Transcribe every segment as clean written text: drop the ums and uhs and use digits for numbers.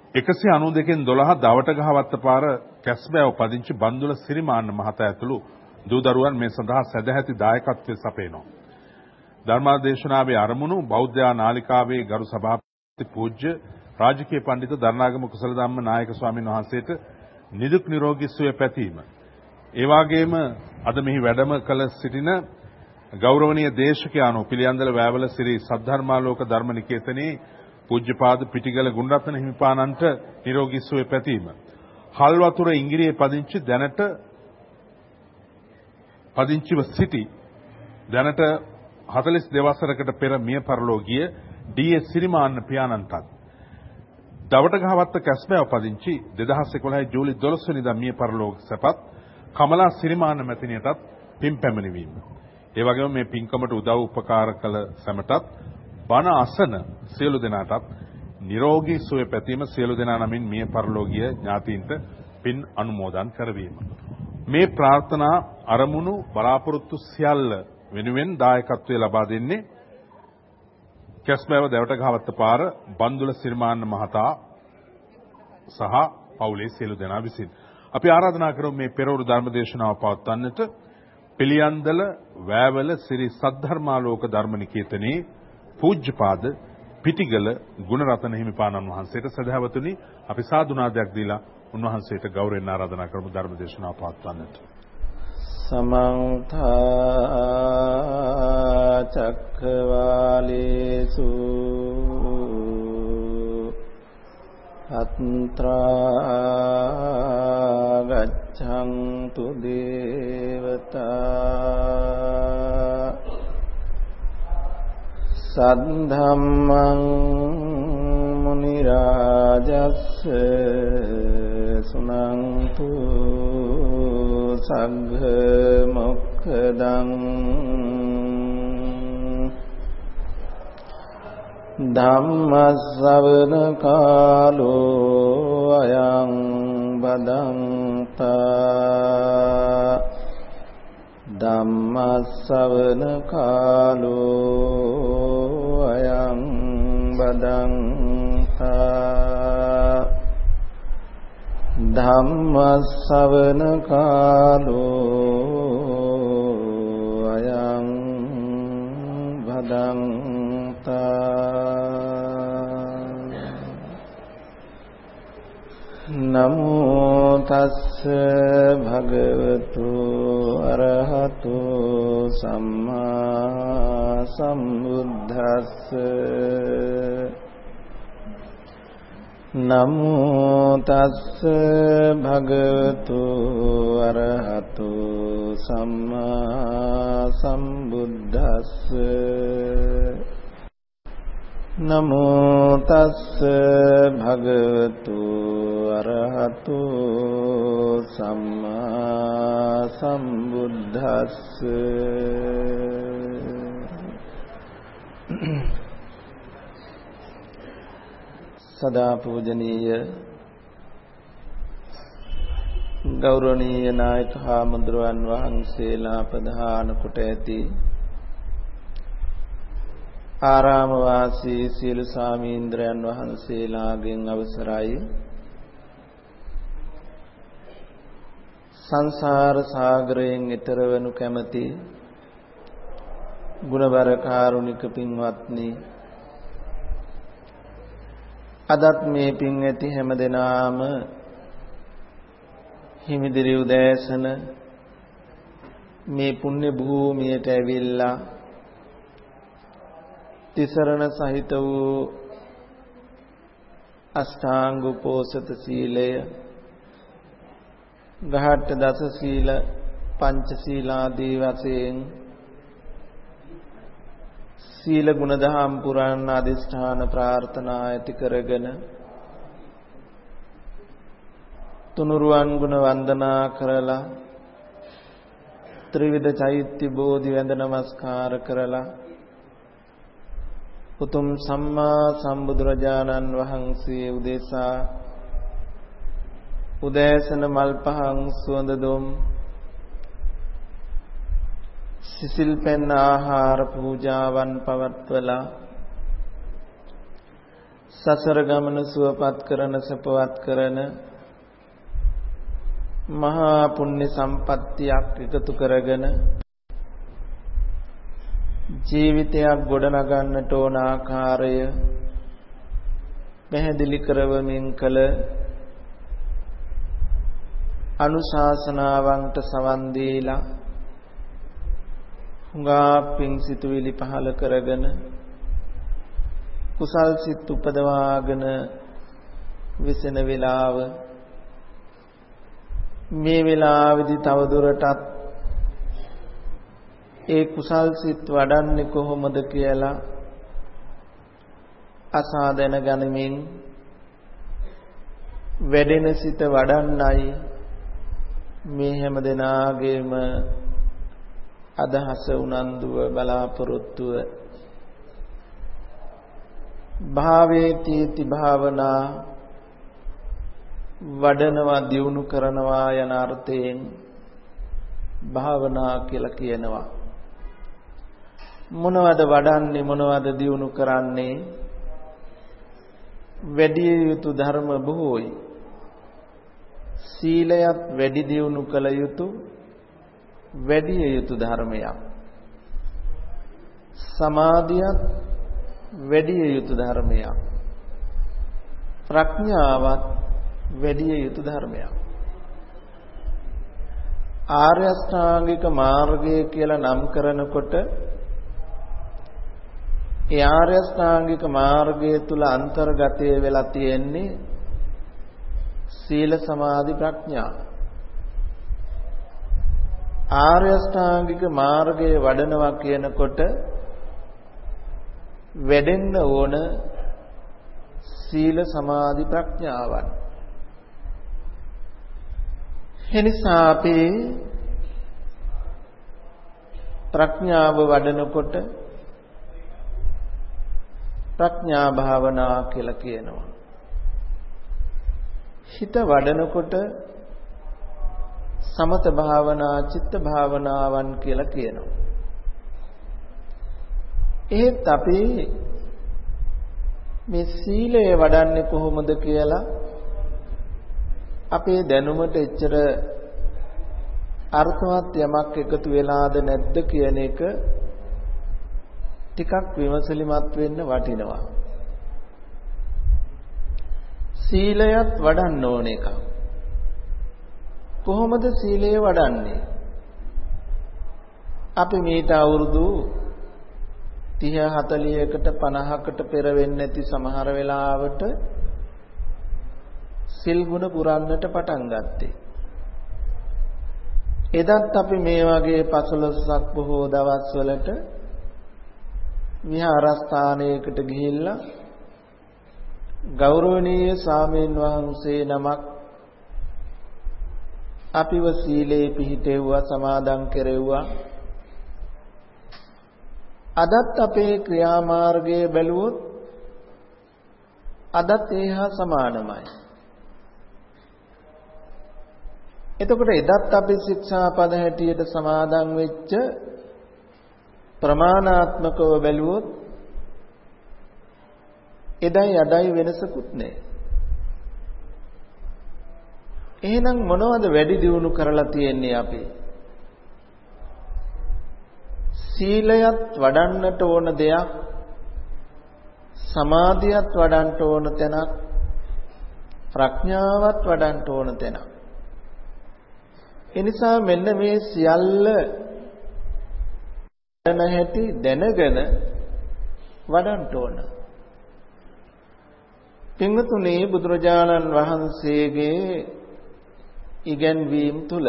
192 12 දවටගහවත්ත පාර කැස්බෑව පදිංචි බන්දුල සිරිමාන්න මහතා ඇතුළු දූ දරුවන් මේ සඳහා සැදැහැති දායකත්වයේ සපයනවා. ධර්මාදේශනාවේ ආරමුණු බෞද්ධ නාලිකාවේ ගරු සභාපති පූජ්‍ය රාජකීය පඬිතු දරණාගම කුසල ධම්ම නායක ස්වාමීන් වහන්සේට නිදුක් නිරෝගී සුවය පැතීම. ඒ වගේම අද මෙහි වැඩම කළ සිටින ගෞරවනීය දේශකයාණෝ පිළියන්දල වැවල ශ්‍රී සද්ධර්මාලෝක ධර්මනිකේතනයේ පූජ්‍යපාද පිටිගල ගුණරත්න හිමිපාණන්ට නිරෝගී සුවය පැතීම. හල්වතුර ඉංගිරියේ පදිංචි දැනට පදිංචිව සිටි දැනට 42 වසරකට පෙර මිය පරලෝ ගිය ඩී.එස්. සිරිමාන්න පියාණන්ටත් දවටගහවත්ත කැස්බෑව පදිංචි 2011 ජූලි 12 වෙනිදා මිය පරලෝ සැපත් කමලා සිරිමාන්න මැතිණියටත් පින් පැමිණවීම. ඒ වගේම මේ පින්කමට උදව් උපකාර කළ සැමටත් බණ අසන සියලු දෙනාටත් නිරෝගී සුවය පැතීම සියලු දෙනා නමින් මිය පරලෝ ගිය ඥාතීන්ට පින් අනුමෝදන් කරවීම. මේ ප්‍රාර්ථනා අරමුණු බලාපොරොත්තු සියල්ල වෙනුවෙන් දායකත්වයේ ලබා දෙන්නේ කැස්බෑව දැවටගහවත්ත පාර බන්දුල සිරිමාන්න මහතා සහ පවුලේ සියලු දෙනා විසින්. අපි ආරාධනා කරමු මේ පෙරවරු ධර්මදේශනාව පවත්වන්නට පිළියන්දල වැවල ශ්‍රී සද්ධර්මාලෝක ධර්මනිකේතනයේ පූජ්‍යපාද පිටිගල ගුණරත්න හිමිපාණන් වහන්සේට සදහවතුනි අපි සාදුනාදයක් දීලා උන්වහන්සේට ගෞරවයෙන් ආරාධනා කරමු ධර්මදේශනාව පවත්වන්නට. සමන්ත චක්කවාලේසු අත්‍රා ගච්ඡන්තු දේවතා සද්ධම්මං මුනි රාජස්ස සුනන්තු සග්ග මොක්ඛදං ධම්ම ශ්‍රවණ කාලෝ අයං බදන්තා ධම්ම ශ්‍රවණ කාලෝ අයං බදන්තා ධම්ම ශ්‍රවණ කාලෝ අයං බදන්තා නමෝ තස්ස භගවතු අරහතු සම්මා සම්බුද්දස්ස නමෝ තස්ස භගවතු අරහතු සම්මා සම්බුද්දස්ස නමෝ තස්ස භගවතු අරහතු සම්මා සම්බුද්දස්ස සදා පූජනීය ගෞරවනීය නායක හාමුදුරුවන් වහන්සේලා ප්‍රධාන කොට ඇති ආරාම වාසී සියලු ස්වාමීන්ද්‍රයන් වහන්සේලාගෙන් අවසරයි සංසාර සාගරයෙන් ඈතර වනු කැමැති ගුණබර කාරුණික පින්වත්නි අදත් මේ පින් ඇති හැම දෙනාම හිමිදිරි උදෑසන මේ පුණ්‍ය භූමියට ඇවිල්ලා තිසරණ සහිත වූ අෂ්ටාංග උපෝසත සීලය ගහට්ට දස සීල පංච සීලාදී වශයෙන් සීල ගුණ දහම් පුරාණ අධිෂ්ඨාන ප්‍රාර්ථනා ඇති කරගෙන තුනුරුවන් ගුණ වන්දනා කරලා ත්‍රිවිධ චෛත්‍ය බෝධි වැඳ නමස්කාර කරලා උතුම් සම්මා සම්බුදුරජාණන් වහන්සේ උදෙසා උදෑසන මල් පහන් සුවඳ දුම් සිසිල් පෙන් ආහාර පූජාවන් පවත්වලා සසර ගමන සුවපත් කරන සපවත් කරන මහා පුණ්‍ය සම්පත්තියක් එකතු කරගෙන ජීවිතයක් ගොඩනගන්නට ඕන ආකාරය පැහැදිලි කරවමින් කළ අනුශාසනාවන්ට සවන් දීලා හුඟා පිං සිතුවිලි පහල කරගෙන කුසල් සිත් උපදවාගෙන විසෙන වේලාව මේ වේලාවේදී තවදුරටත් ඒ කුසල් සිත් වඩන්නේ කොහොමද කියලා අසා දැනගනිමින් වැඩෙන සිත වඩන්නයි මේ හැම දෙනාගේම අදහස උනන්දුව බලාපොරොත්තුව භාවේති භාවනා වඩනවා දියුණු කරනවා යන අර්ථයෙන් භාවනා කියලා කියනවා. මොනවද වඩන්නේ මොනවද දියුණු කරන්නේ? වැඩි යුතු ධර්ම බොහෝයි. සීලයත් වැඩි දියුණු කළ යුතු වැඩි යුතු ධර්මයක්. සමාධියත් වැඩි යුතු ධර්මයක්. ප්‍රඥාවත් වැඩි යුතු ධර්මයක්. ආර්ය අෂ්ටාංගික මාර්ගය කියලා නම් කරනකොට ඒ ආර්ය අෂ්ටාංගික මාර්ගය තුල අන්තර්ගතය වෙලා තියෙන්නේ සීල සමාධි ප්‍රඥා. ආර්ය අෂ්ටාංගික මාර්ගයේ වඩනවා කියනකොට වැඩෙන්න ඕන සීල සමාධි ප්‍රඥාවන්. එනිසා අපි ප්‍රඥාව වඩනකොට ප්‍රඥා භාවනා කියලා කියනවා. හිත වඩනකොට සමත භාවනා චිත්ත භාවනාවන් කියලා කියනවා. එහෙත් අපි මේ සීලය වඩන්නේ කොහොමද කියලා අපේ දැනුමට එච්චර අර්ථවත් යමක් එකතු වෙලාද නැද්ද කියන එක ටිකක් විමසලිමත් වෙන්න වටිනවා. සීලයත් වඩන්න ඕන එකක්. කොහොමද සීලය වඩන්නේ? අපි මේට අවුරුදු 30 40කට 50කට පෙර වෙන්නේ නැති සමහර වෙලාවට සිල් ගුණ පුරන්නට පටන් ගත්තේ. එදත් අපි මේ වගේ 15ක් බොහෝ දවස්වලට විහාරස්ථානයකට ගිහිල්ලා ගෞරවනීය ස්වාමීන් වහන්සේ නමක් අපිව සීලේ පිහිටෙව්වා සමාදන් කෙරෙව්වා. අදත් අපේ ක්‍රියාමාර්ගයේ බැලුවොත් අදත් ඒහා සමානමයි. එතකොට එදත් අපි ශික්ෂාපද හැටියට සමාදන් වෙච්ච ප්‍රමාණාත්මකව බැලුවොත් එදයි අදයි වෙනසකුත් නැහැ. එහෙනම් මොනවද වැඩි දියුණු කරලා තියෙන්නේ අපි? සීලයත් වඩන්නට ඕන දෙයක්, සමාධියත් වඩන්නට ඕන තැනක්, ප්‍රඥාවත් වඩන්නට ඕන තැනක්. එනිසා මෙන්න මේ සියල්ල දැන හැටි දැනගෙන වඩන්නට ඕන. පින්වතුනි, බුදුරජාණන් වහන්සේගේ ඉගැන්වීම් තුල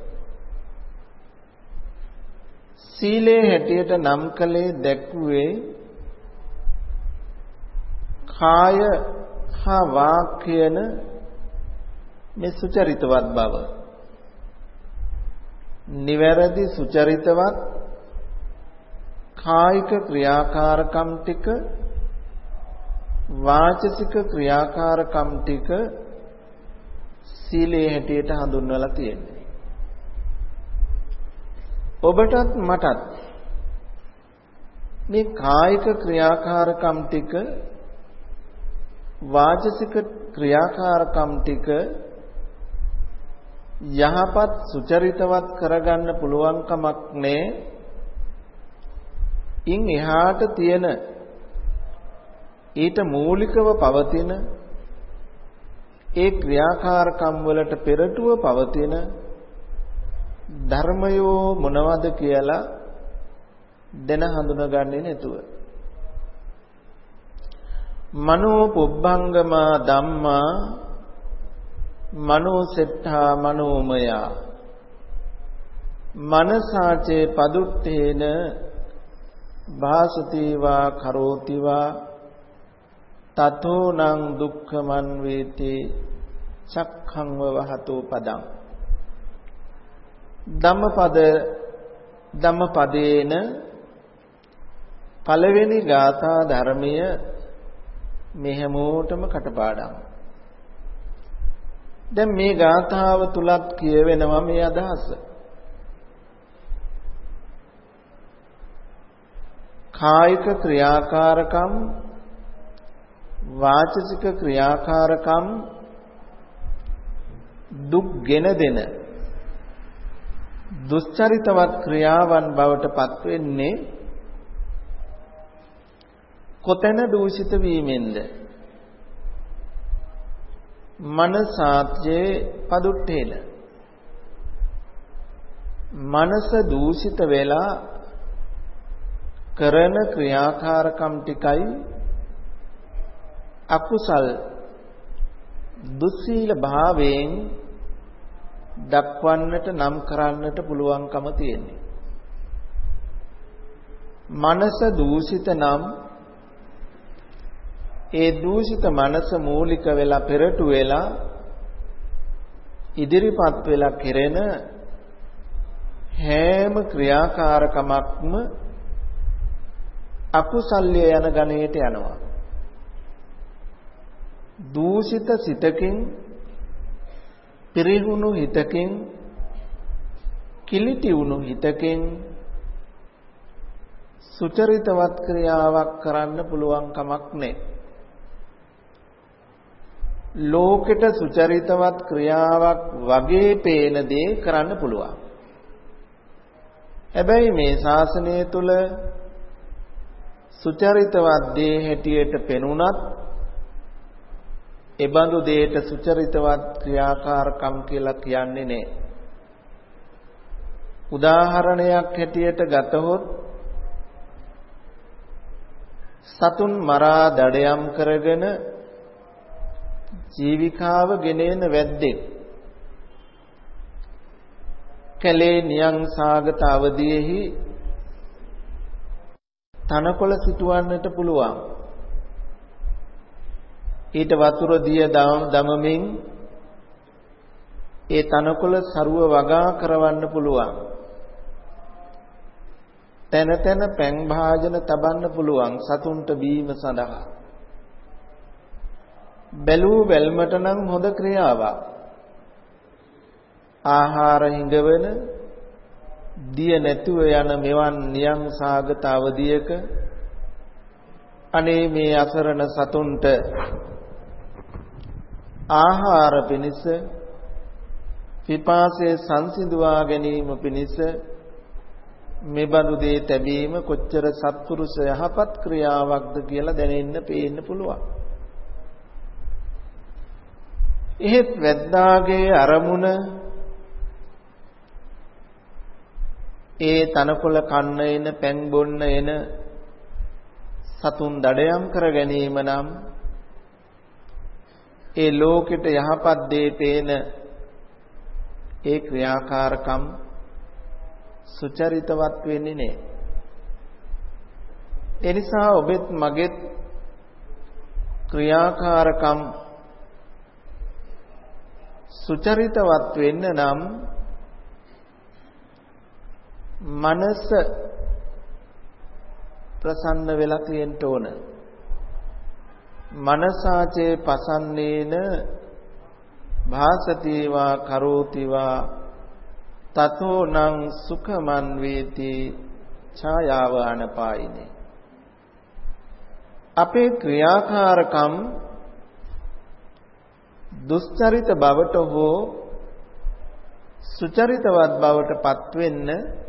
සීලේ හැටියට නම් කළේ දැක්ුවේ කාය හා වාක් කියන මේ සුචරිතවත් බව. නිවැරදි සුචරිතවත් කායික ක්‍රියාකාරකම් ටික වාචසික ක්‍රියාකාරකම් ටික සීලේ හැටියට හඳුන්වලා තියෙනවා. ඔබටත් මටත් මේ කායික ක්‍රියාකාරකම් ටික වාචසික ක්‍රියාකාරකම් ටික යහපත් සුචරිතවත් කරගන්න පුළුවන් කමක් නැහැ. ඉන් එහාට තියෙන ඊට මූලිකව පවතින ඒ ක්‍රියාකාරකම් වලට පෙරටුව පවතින ධර්මයෝ මොනවද කියලා දැන හඳුනගන්නේ නැතුව මනෝ පුබ්බංගමා ධම්මා මනෝ සෙට්ඨා මනෝමය මනසාචේ පදුත්තේන භාසතිවා කරෝතිවා තතෝනං දුක්ඛමන් වේති චක්ඛං වහතෝ පදං ධම්මපදේන පළවෙනි ගාථා ධර්මය මේ හැමෝටම කටපාඩම්. දැන් මේ ගාථාව තුලත් කියවෙනවා මේ අදහස. කායික ක්‍රියාකාරකම් වාචසික ක්‍රියාකාරකම් දුක් ගෙන දෙන දුස්චරිතවත් ක්‍රියාවන් බවට පත් වෙන්නේ කොතැන දූෂිත වීමෙන්ද? මනසාත්යේ පදුට්ඨේන. මනස දූෂිත වෙලා කරන ක්‍රියාකාරකම් ටිකයි අකුසල් දුස්සීල භාවයෙන් දක්වන්නට නම් කරන්නට පුළුවන්කම තියෙන්නේ. මනස දූෂිත නම් ඒ දූෂිත මනස මූලික වෙලා පෙරටු වෙලා ඉදිරිපත් වෙලා කෙරෙන හැම ක්‍රියාකාරකමක්ම අකුසල්‍ය යන ගණයට යනවා. දූෂිත සිතකින් පිරිහුණු හිතකින් කිලිටි වුණු හිතකින් සුචරිතවත් ක්‍රියාවක් කරන්න පුළුවන් කමක් නැහැ. ලෝකෙට සුචරිතවත් ක්‍රියාවක් වගේ පේන දේ කරන්න පුළුවන්. හැබැයි මේ ශාසනය තුල සුචරිතවත් දේ හැටියට පෙනුනත් ඒ බඳු දෙයට සුචරිතවත් ක්‍රියාකාරකම් කියලා කියන්නේ නැහැ. උදාහරණයක් හැටියට ගතහොත් සතුන් මරා දඩයම් කරගෙන ජීවිකාව ගෙනෙන වැද්දෙක් කැලේ නියං සාගත අවදියේහි තනකොළ සිටවන්නට පුළුවන්. ඊට වතුර දිය දමමින් ඒ තනකොළ සරුව වගා කරවන්න පුළුවන්. තැන තැන පැන් භාජන තබන්න පුළුවන් සතුන්ට බීම සඳහා. බැලූ බැල්මට නම් හොඳ ක්‍රියාවක්. ආහාර හිඟවන දිය නැතුව යන මෙවන් නියං සාගත අවදියක අනේ මේ අසරණ සතුන්ට ආහාර පිණිස පිපාසය සංසිඳවා ගැනීම පිණිස මෙබඳු දේ තැබීම කොච්චර සත්පුරුෂ යහපත් ක්‍රියාවක්ද කියලා දැනෙන්න පේන්න පුළුවන්. එහෙත් වැද්දාගේ අරමුණ ඒ තනකොළ කන්න එන පැන් බොන්න එන සතුන් දඩයම් කර ගැනීම නම් ඒ ලෝකෙට යහපත් දේ පේන ඒ ක්‍රියාකාරකම් සුචරිතවත් වෙන්නේ නැහැ. ඒ නිසා ඔබෙත් මගෙත් ක්‍රියාකාරකම් සුචරිතවත් වෙන්න නම් මනස ප්‍රසන්න වෙලා තියෙන්න ඕන. මනසාචේ පසන්නේන භාසතිවා කරෝතිවා තතෝ නං සුඛමන් වේති ඡායාව අනපායිනේ. අපේ ක්‍රියාකාරකම් දුස්චරිත බවට හෝ සුචරිතවත් බවට පත් වෙන්න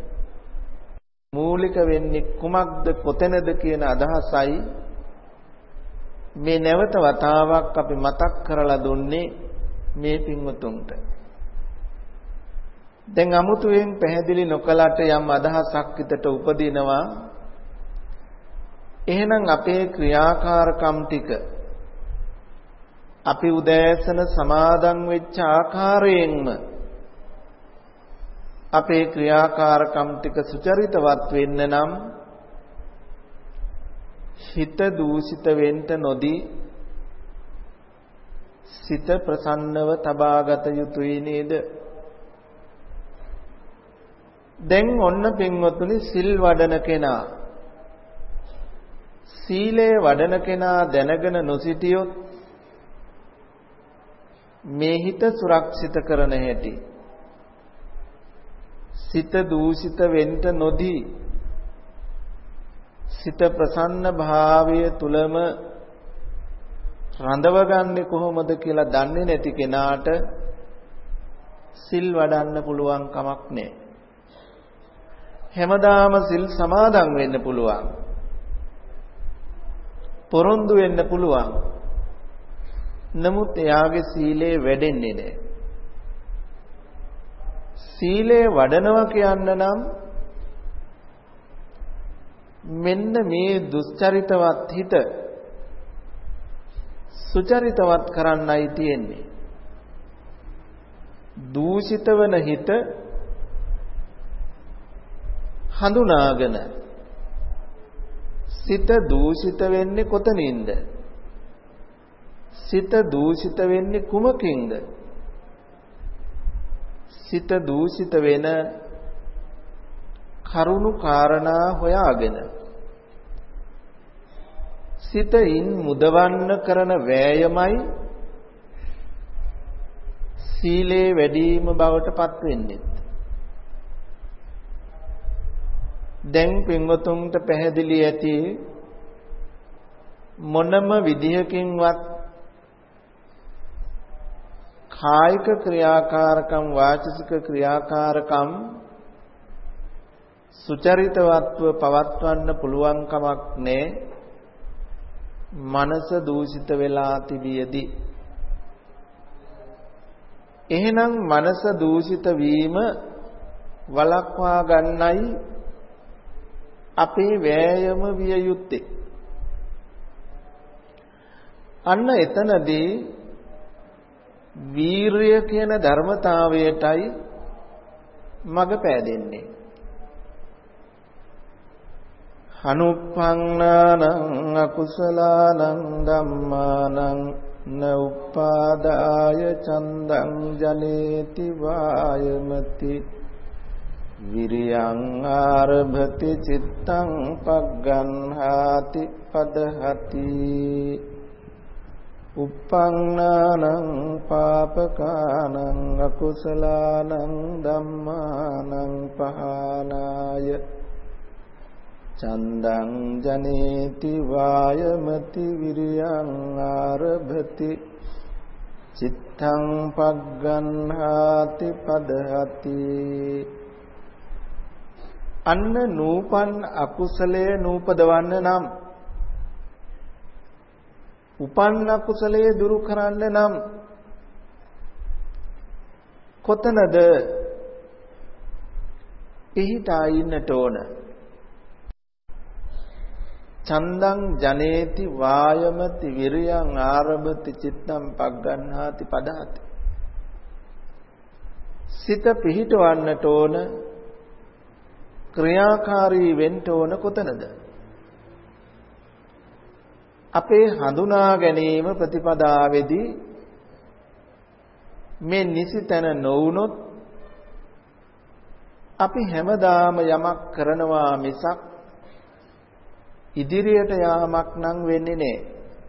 මූලික වෙන්නේ කුමක්ද කොතැනද කියන අදහසයි මේ නැවත වතාවක් අපි මතක් කරලා දුන්නේ මේ පින්වතුන්ට. දැන් අමුතුවෙන් පැහැදිලි නොකලට යම් අදහසක් හිතට උපදිනවා. එහෙනම් අපේ ක්‍රියාකාරකම් ටික අපි උදෑසන සමාදන් වෙච්ච ආකාරයෙන්ම අපේ ක්‍රියාකාරකම් ටික සුචරිතවත් වෙන්න නම් හිත දූෂිත වෙන්න නොදී සිත ප්‍රසන්නව තබාගත යුතුයි නේද? දැන් ඔන්න පින්වතුනි සිල් වඩන කෙනා සීලේ වඩන කෙනා දැනගෙන නොසිටියොත් මේ හිත සුරක්ෂිත කරන හැටි සිත දූෂිත වෙන්න නොදී සිත ප්‍රසන්න භාවය තුලම රඳවගන්නේ කොහොමද කියලා දන්නේ නැති කෙනාට සිල් වඩන්න පුළුවන් කමක් නැහැ. හැමදාම සිල් සමාදන් වෙන්න පුළුවන්. පොරොන්දු වෙන්න පුළුවන්. නමුත් එයාගේ සීලය වැඩෙන්නේ නැහැ. සීලය වඩනවා කියන්න නම් මෙන්න මේ දුස්චරිතවත් හිත සුචරිතවත් කරන්නයි තියෙන්නේ. දූෂිත වන හිත හඳුනාගෙන සිත දූෂිත වෙන්නේ කොතනින්ද? සිත දූෂිත වෙන්නේ කුමකින්ද? සිත දූෂිත වෙන කරුණු කාරණා හොයාගෙන සිතින් මුදවන්න කරන වෑයමයි සීලේ වැඩිම බවට පත් වෙන්නේ. දැන් පින්වතුන්ට පැහැදිලි ඇති මොනම විදියකින්වත් කායික ක්‍රියාකාරකම් වාචික ක්‍රියාකාරකම් සුචරිතවත්ව පවත්වන්න පුළුවන් කමක් නැහැ. මනස දූෂිත වෙලා තිබියදී එහෙනම් මනස දූෂිත වීම වළක්වා ගන්නයි අපේ වෑයම විය යුත්තේ. අන්න එතනදී වීරිය කියන ධර්මතාවයටයි මඟ පෑදෙන්නේ. අනුප්පන්නානං අකුසලානං ධම්මානං න උපාදාය චන්දං ජනේති වායමති විරියං ආරභති චිත්තං පග්ගන්හාති පදහති උප්පන්නානං පාපකානං අකුසලානං ධම්මානං පහනාය චන්දං ජනේති වායමති විරියං ආරභති චිත්තං පග්ගන්හාති පදහති. අන්න නූපන් අකුසලයේ නූපදවන්න නම් උපන් අකුසලයේ දුරු කරන්න නම් කොතනද පිහිටා ඉන්නට ඕන? චන්දං ජනේති වායමති විරියං ආරභති චිත්තං පග්ගන්හාති පදහති. සිත පිහිටවන්නට ඕන ක්‍රියාකාරී වෙන්න ඕන කොතනද? අපේ හඳුනා ගැනීම ප්‍රතිපදාවේදී මේ නිසිතන නොවුනොත් අපි හැමදාම යමක් කරනවා මිසක් ඉදිරියට යාමක් නම් වෙන්නේ නැහැ.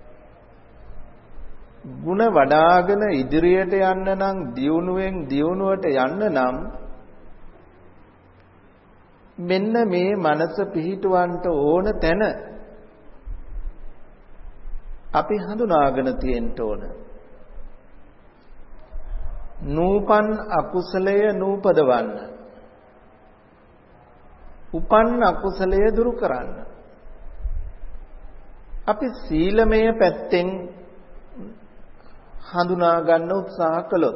ಗುಣ වඩාගෙන ඉදිරියට යන්න නම් දියුණුවෙන් දියුණුවට යන්න නම් මෙන්න මේ මනස පිහිටවන්න ඕන තැන අපි හඳුනාගෙන තියෙන්න ඕන. නූපන් අකුසලය නූපදවන්න. උපන් අකුසලය දුරු කරන්න. අපි සීලමය පැත්තෙන් හඳුනා ගන්න උත්සාහ කළොත්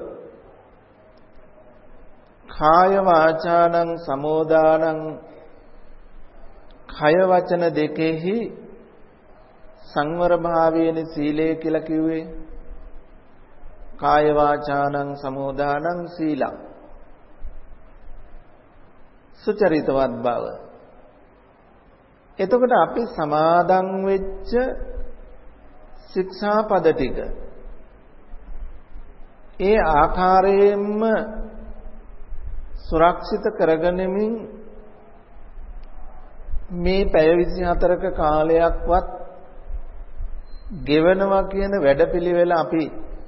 කාය වාචානං සමෝදානං කය වචන දෙකෙහි සංවර භාවයේන සීලය කියලා කිව්වේ. කාය වාචානං සමෝදානං සීලං සුචරිතවත් බව. එතකොට අපි සමාදන් වෙච්ච ශික්ෂාපද ටික ඒ ආකාරයෙන්ම සුරක්ෂිත කරගැනීමෙන් මේ පැය 24ක කාලයක්වත් ගෙවනවා කියන වැඩපිළිවෙල අපි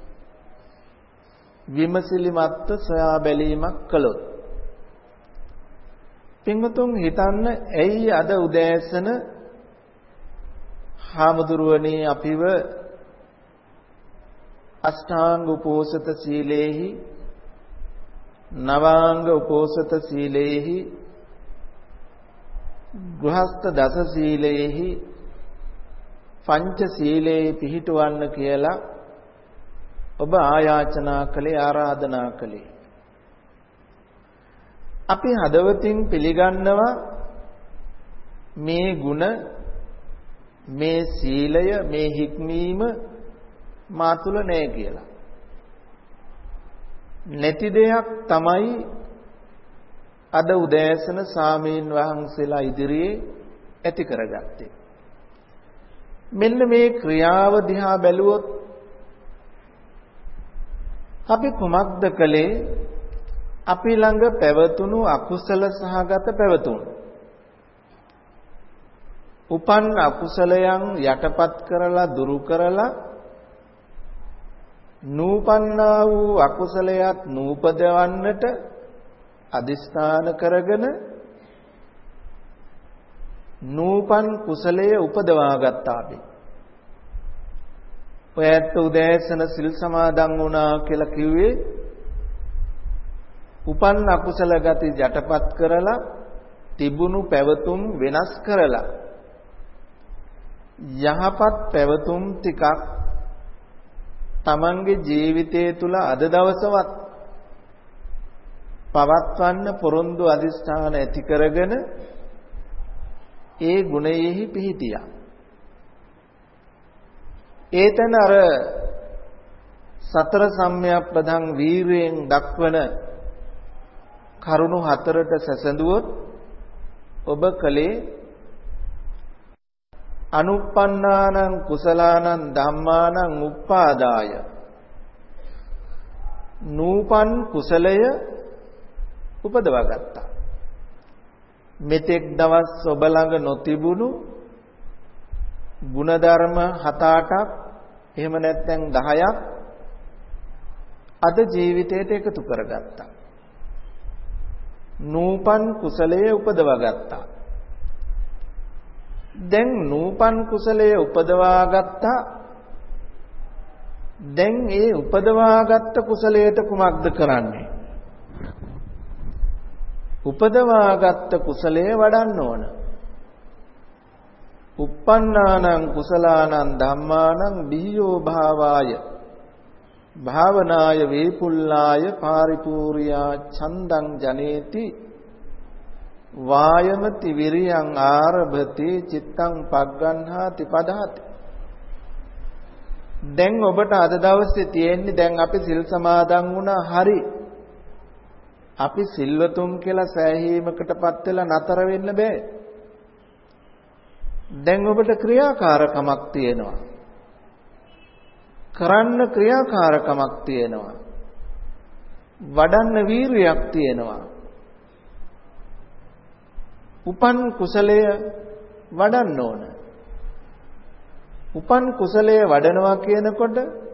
විමසිලිමත්ව සොයා බැලීමක් කළොත් පින්වතුන් හිතන්න ඇයි අද උදෑසන හාමුදුරුවනේ අපිව අෂ්ටාංග උපෝසත සීලේහි නවාංග උපෝසත සීලේහි ගෘහස්ත දස සීලේහි පංච සීලේ පිහිටවන්න කියලා ඔබ ආයාචනා කළේ ආරාධනා කළේ. අපි හදවතින් පිළිගන්නවා මේ ගුණ මේ සීලය මේ හික්මීම මා තුල නැහැ කියලා. නැති දෙයක් තමයි අද උදෑසන සාමීන් වහන්සේලා ඉදිරියේ ඇති කරගත්තේ. මෙන්න මේ ක්‍රියාව දිහා බැලුවොත් අපි කුමක්ද කළේ? අපි ළඟ පැවතුණු අකුසල සහගත පැවතුම් උපන් අකුසලයන් යටපත් කරලා දුරු කරලා නූපන්නා වූ අකුසලයක් නූපදවන්නට අදිස්ථාන කරගෙන නූපන් කුසලයේ උපදවා ගත්තා අපි. ඔයත් උදෑසන සිල් සමාදන් වුණා කියලා කිව්වේ උපන් අකුසල ගති යටපත් කරලා තිබුණු පැවතුම් වෙනස් කරලා යහපත් පැවතුම් ටිකක් තමන්ගේ ජීවිතය තුළ අද දවසවත් පවත්වන්න පොරොන්දු අධිෂ්ඨාන ඇති කරගෙන ඒ ගුණයෙහි පිහිටියා. ඒතන අර සතර සම්‍යක් ප්‍රධාන වීරයෙන් දක්වන කරුණු හතරට සැසඳුවොත් ඔබ කලේ අනුප්පන්නානං කුසලානං ධම්මානං උප්පාදාය නූපන් කුසලය උපදවා ගත්තා. මෙතෙක් දවස් ඔබ ළඟ නොතිබුණු ಗುಣධර්ම 7-8ක් එහෙම නැත්නම් 10ක් අද ජීවිතයට එකතු කරගත්තා. නූපන් කුසලයේ උපදවා ගත්තා. දැන් නූපන් කුසලයේ උපදවා ගත්තා. දැන් ඒ උපදවාගත් කුසලයට කුමක්ද කරන්නේ? උපදවාගත් කුසලයේ වඩන්න ඕන. uppannānaṁ කුසලානං ධම්මානං බිහියෝ භාවාය භාවනාය වේපුල්ලාය පාරිපූර්යා ඡන්දං ජනේති වායමති විරියං ආරභති චිත්තං පග්ගණ්හාති පදහති. දැන් ඔබට අද දවසේ තියෙන්නේ දැන් අපි සිල් සමාදන් වුණා හරි. අපි සිල්වතුන් කියලා සෑහීමකටපත් වෙලා නතර වෙන්න බෑ. දැන් ඔබට ක්‍රියාකාරකමක් තියෙනවා. කරන්න ක්‍රියාකාරකමක් තියෙනවා. වඩන්න වීරියක් තියෙනවා. උපන් කුසලය වඩන්න ඕන. උපන් කුසලය වඩනවා කියනකොට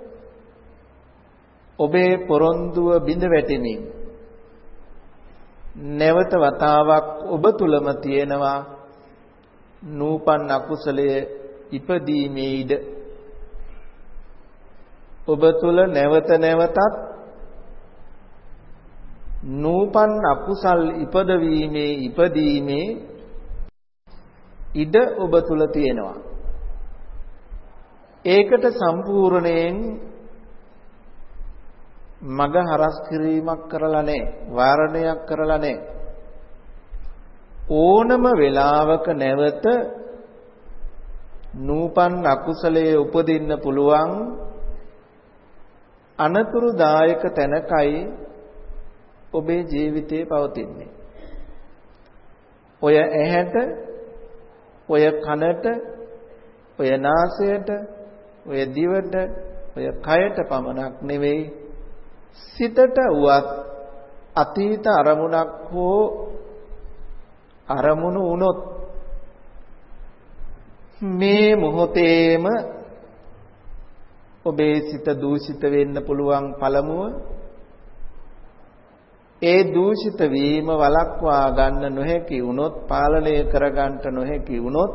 ඔබේ පොරොන්දුව බිඳ වැටෙමින් නැවත වතාවක් ඔබ තුලම තියෙනවා නූපන් අකුසලයේ ඉපදීමේ ඉඩ. ඔබ තුල නැවත නැවතත් නූපන් අකුසල් ඉපදීමේ ඉඩ ඔබ තුල තියෙනවා. ඒකට සම්පූර්ණයෙන් මග හරස් කිරීමක් කරලා නැහැ, වාරණයක් කරලා නැහැ. ඕනම වෙලාවක නැවත නූපන් අකුසලයේ උපදින්න පුළුවන් අනතුරුදායක තැනකයි ඔබේ ජීවිතේ පවතින්නේ. ඔය ඇහැට, ඔය කනට, ඔය නාසයට, ඔය දිවට, ඔය කයට පමණක් නෙවෙයි සිතට උවත් අතීත අරමුණක් හෝ අරමුණු වුණොත් මේ මොහොතේම ඔබේ සිත දූෂිත වෙන්න පුළුවන්. පළමුව ඒ දූෂිත වීම වළක්වා ගන්න නොහැකි වුණොත්, පාලනය කරගන්න නොහැකි වුණොත්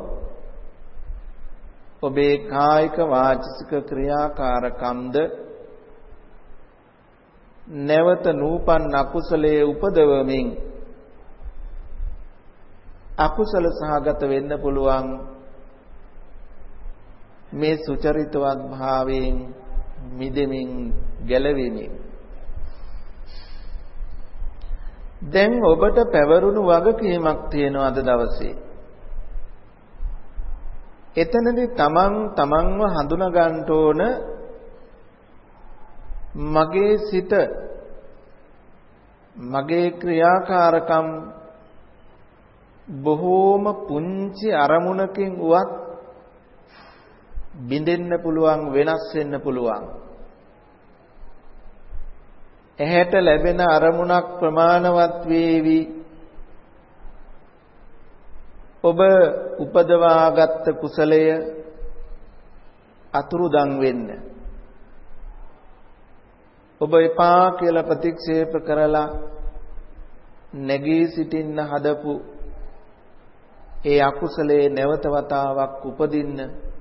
ඔබේ කායික වාචික ක්‍රියාකාරකම්ද නැවත නූපන් අකුසලයේ උපදවමින් අකුසල සහගත වෙන්න පුළුවන්. මේ සුචරිතවත් භාවයෙන් මිදෙමින් ගැලවෙමින් දැන් ඔබට පැවරුණු වගකීමක් තියෙනවා අද දවසේ. එතනදී තමන්ව හඳුනා ගන්න ඕන මගේ සිත, මගේ ක්‍රියාකාරකම් බොහෝම පුංචි අරමුණකින් උවත් බිඳෙන්න පුළුවන්, වෙනස් වෙන්න පුළුවන්. ඇහැට ලැබෙන අරමුණක් ප්‍රමාණවත් වේවි. ඔබ උපදවාගත් කුසලය අතුරුදන් වෙන්න. ඔබ එපා කියලා ප්‍රතික්ෂේප කරලා නැගී සිටින්න හදපු ඒ අකුසලයේ නැවත වතාවක් උපදින්න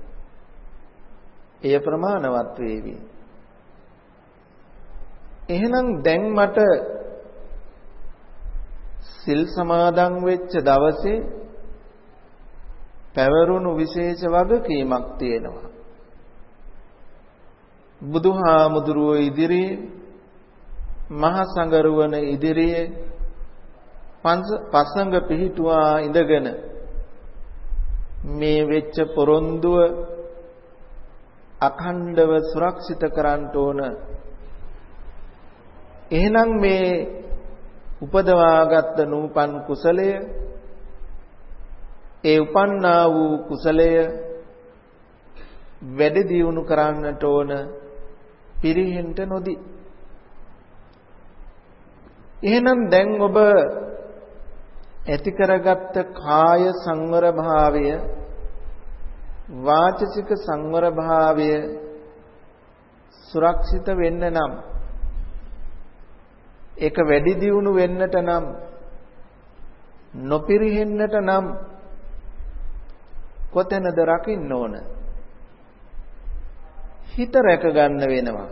එය ප්‍රමාණවත් වේවි. එහෙනම් දැන් මට සිල් සමාදන් වෙච්ච දවසේ පැවරුණු විශේෂ වගකීමක් තියෙනවා. බුදුහාමුදුරුවෝ ඉදිරියේ, මහා සංඝරුවන ඉදිරියේ පසංග පිහිටුවා ඉඳගෙන මේ වෙච්ච පොරොන්දුව අඛණ්ඩව සුරක්ෂිත කරන්න ඕන. එහෙනම් මේ උපදවාගත් නූපන් කුසලය, ඒ උපන්නා වූ කුසලය වැඩි දියුණු කරන්නට ඕන, පිරිහෙන්න නොදී. එහෙනම් දැන් ඔබ ඇති කරගත්ත කාය සංවර භාවය, වාචසික සංවර භාවය සුරක්ෂිත වෙන්න නම්, ඒක වැඩි දියුණු වෙන්නට නම්, නොපිරිහෙන්නට නම් කොතැනද රකින්න ඕන? හිත රැක ගන්න වෙනවා.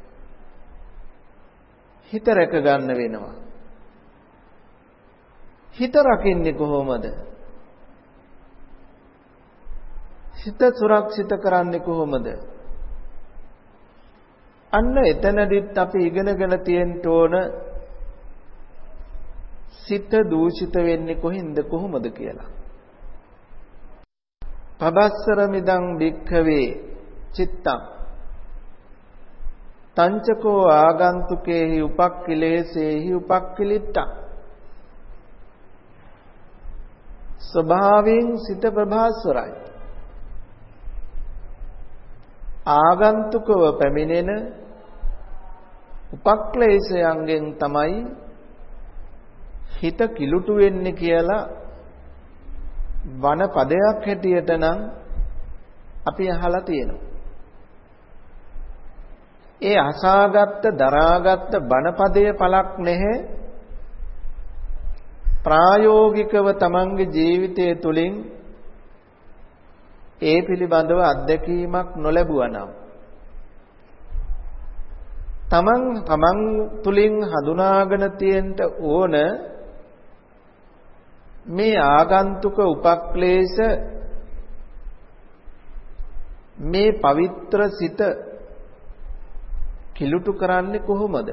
හිත රැක ගන්න වෙනවා. හිත රකින්නේ කොහොමද? හිත සුරක්ෂිත කරන්නේ කොහොමද? අන්න එතනදිත් අපි ඉගෙනගෙන තියෙන්න ඕන සිත දූෂිත වෙන්නේ කොහොමද කියලා. පබස්සර මිදං භික්ඛවේ චිත්තං තංචකෝ ආගන්තුකේහි උපක්ඛිලේසේහි උපක්ඛිලිට්ඨං. ස්වභාවයෙන් සිත ප්‍රභාස්වරයි. ආගන්තුකව පැමිණෙන උපක්ලේශයන්ගෙන් තමයි හිත කිලුටු වෙන්නේ කියලා වන පදයක් හැටියට නම් අපි අහලා තියෙනවා. ඒ අසාගත්ත දරාගත්ත බණපදයේ පළක් නැහැ. ප්‍රායෝගිකව තමන්ගේ ජීවිතය තුළින් ඒ පිළිබඳව අත්දැකීමක් නොලැබුවා නම් තමන් තුලින් හඳුනාගෙන තියෙන්න ඕන මේ ආගන්තුක උපක්ලේශ මේ පවිත්‍ර සිත කිලුටු කරන්නේ කොහොමද?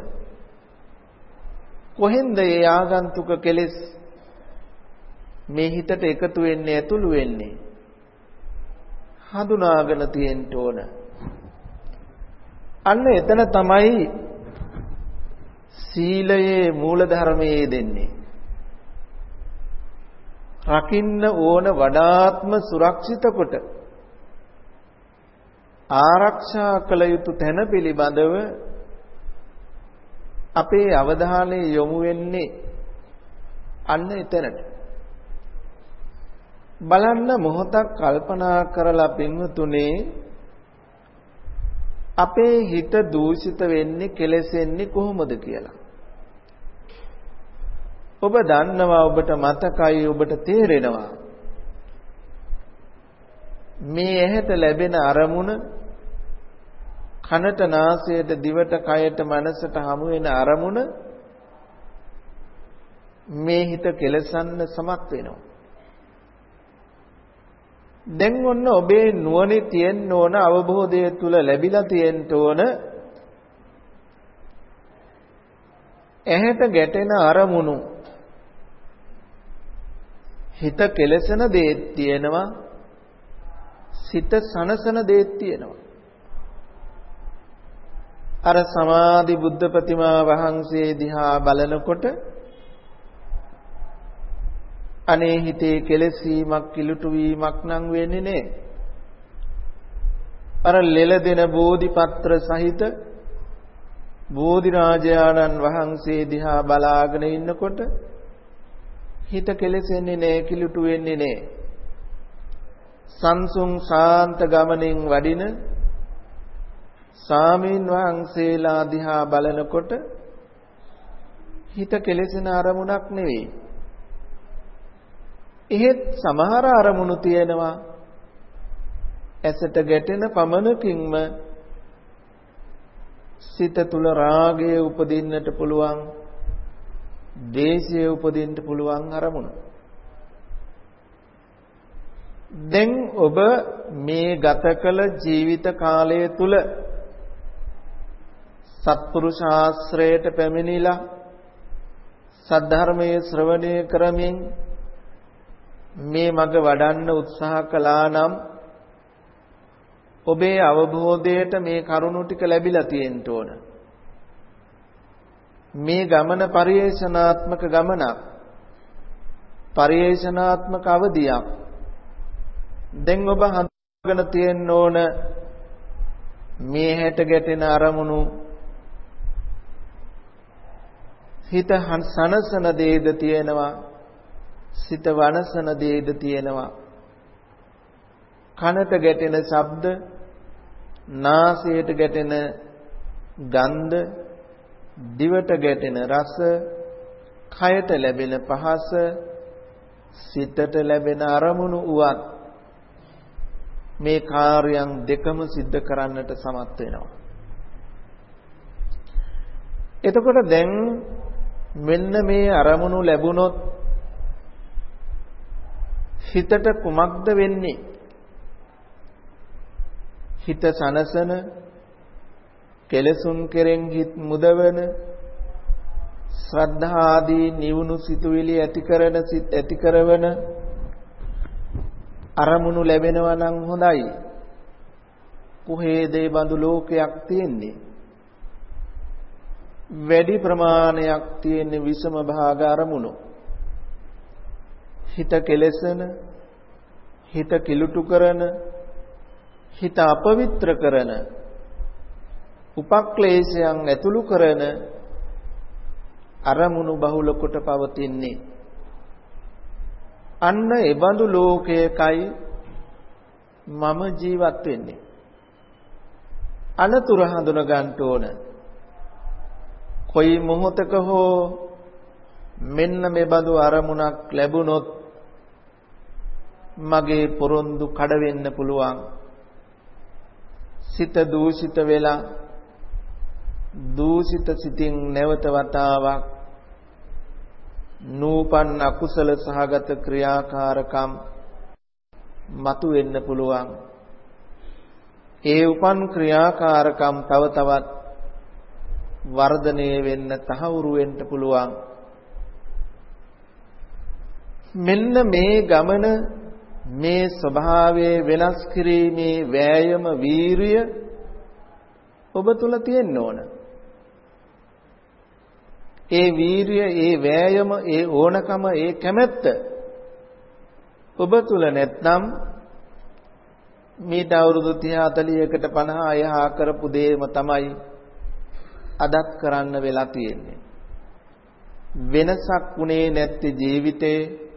කොහෙන්ද මේ ආගන්තුක කෙලෙස් මේ හිතට එකතු වෙන්නේ ඇතුළු වෙන්නේ? හඳුනාගෙන තියෙන්න ඕන. අන්න එතන තමයි සීලයේ මූල ධර්මයේ දෙන්නේ. රකින්න ඕන වඩාත්ම සුරක්ෂිත කොට ආරක්ෂා කළ යුතු තැන පිළිබඳව අපේ අවධානය යොමු වෙන්නේ අන්න එතනට. බලන්න මොහොතක් කල්පනා කරලා පින්වතුනේ අපේ හිත දූෂිත වෙන්නේ කෙලෙසෙන්නේ කොහොමද කියලා. ඔබ දන්නවා, ඔබට මතකයි, ඔබට තේරෙනවා මේ ඇහැට ලැබෙන අරමුණ, කනට, නාසයට, දිවට, කයට, මනසට හමු වෙන අරමුණ මේ හිත කෙලසන්න සමත් වෙනවා. දැන් ඔන්න ඔබේ නුවණේ තියෙන්න ඕන, අවබෝධය තුල ලැබිලා තියෙන්න ඕන ඇහැට ගැටෙන අරමුණු හිත කෙලසන දේත් තියෙනවා, සිත සනසන දේත් තියෙනවා. අර සමාධි බුද්ධ ප්‍රතිමා වහන්සේ දිහා බලනකොට අනේ හිතේ කෙලසීමක් කිලුටු වීමක් නම් වෙන්නේ නැහැ. අර ලෙලදෙන බෝධිපත්‍ර සහිත බෝධිරාජානන් වහන්සේ දිහා බලාගෙන ඉන්නකොට හිත කෙලසෙන්නේ නැහැ, කිලුටු වෙන්නේ නැහැ. සංසුන් ශාන්ත ගමනින් වඩින සාමීන් වහන්සේලා දිහා බලනකොට හිත කෙලසෙන අරමුණක් නෙවෙයි. එහෙත් සමහර අරමුණු තියෙනවා ඇසට ගැටෙන පමණකින්ම සිත තුල රාගය උපදින්නට පුළුවන්, ද්වේෂය උපදින්න පුළුවන් අරමුණු. දැන් ඔබ මේ ගත කළ ජීවිත කාලය තුල සත්පුරුෂ ආශ්‍රයයට පැමිණිලා සද්ධර්මයේ ශ්‍රවණය කරමින් මේ මඟ වඩන්න උත්සාහ කළා නම් ඔබේ අවබෝධයට මේ කරුණු ටික ලැබිලා තියෙන්න ඕන. මේ ගමන පරිේශනාත්මක ගමනක්, පරිේශනාත්මක අවධියක්. දැන් ඔබ හඳුනගෙන තියෙන්න ඕන මේ හැට ගැටෙන අරමුණු හිත සනසන දේද තියෙනවා, සිත වනසන දේද තියෙනවා. කනට ගැටෙන ශබ්ද, නාසයට ගැටෙන ගන්ධ, දිවට ගැටෙන රස, කයට ලැබෙන පහස, සිතට ලැබෙන අරමුණු උවත් මේ කාර්යයන් දෙකම සිද්ධ කරන්නට සමත් වෙනවා. එතකොට දැන් මෙන්න මේ අරමුණු ලැබුණොත් හිතට කුමක්ද වෙන්නේ? හිත සනසන, කෙලසුන් කෙරෙන් හිත මුදවන, ශ්‍රද්ධා ආදී නිවුණු සිතුවිලි ඇති කරවන අරමුණු ලැබෙනවා නම් හොඳයි. කොහේද මේ බඳු ලෝකයක් තියෙන්නේ? වැඩි ප්‍රමාණයක් තියෙන විෂම භාග අරමුණු. හිත කෙලසන, හිත කිලුටු කරන, හිත අපවිත්‍ර කරන, උපක්ලේශයන් ඇතුළු කරන අරමුණු බහුල කොට පවතින්නේ. අන්න ඒ බඳු ලෝකයකයි මම ජීවත් වෙන්නේ. අනතුර හඳුන ගන්න ඕන. කොයි මොහොතක හෝ මෙන්න මේ බඳු අරමුණක් ලැබුණොත් මගේ පොරොන්දු කඩ වෙන්න පුළුවන්. සිත දූෂිත වෙලා දූෂිත සිතින් නැවත වතාවක් නූපන් අකුසල සහගත ක්‍රියාකාරකම් මතු වෙන්න පුළුවන්. ඒ උපන් ක්‍රියාකාරකම් තව තවත් වර්ධනය වෙන්න තහවුරු වෙන්න පුළුවන්. මෙන්න මේ ගමන මේ ස්වභාවයේ වෙනස් කිරීමේ වෑයම වීරිය ඔබ තුල තියෙන්න ඕන. ඒ වීරිය, ඒ වෑයම, ඒ ඕනකම, ඒ කැමැත්ත ඔබ තුල නැත්නම් මීට අවුරුදු 30 40කට 50 එහා කරපු දේම තමයි අදත් කරන්න වෙලා තියෙන්නේ. වෙනසක් උනේ නැති ජීවිතේ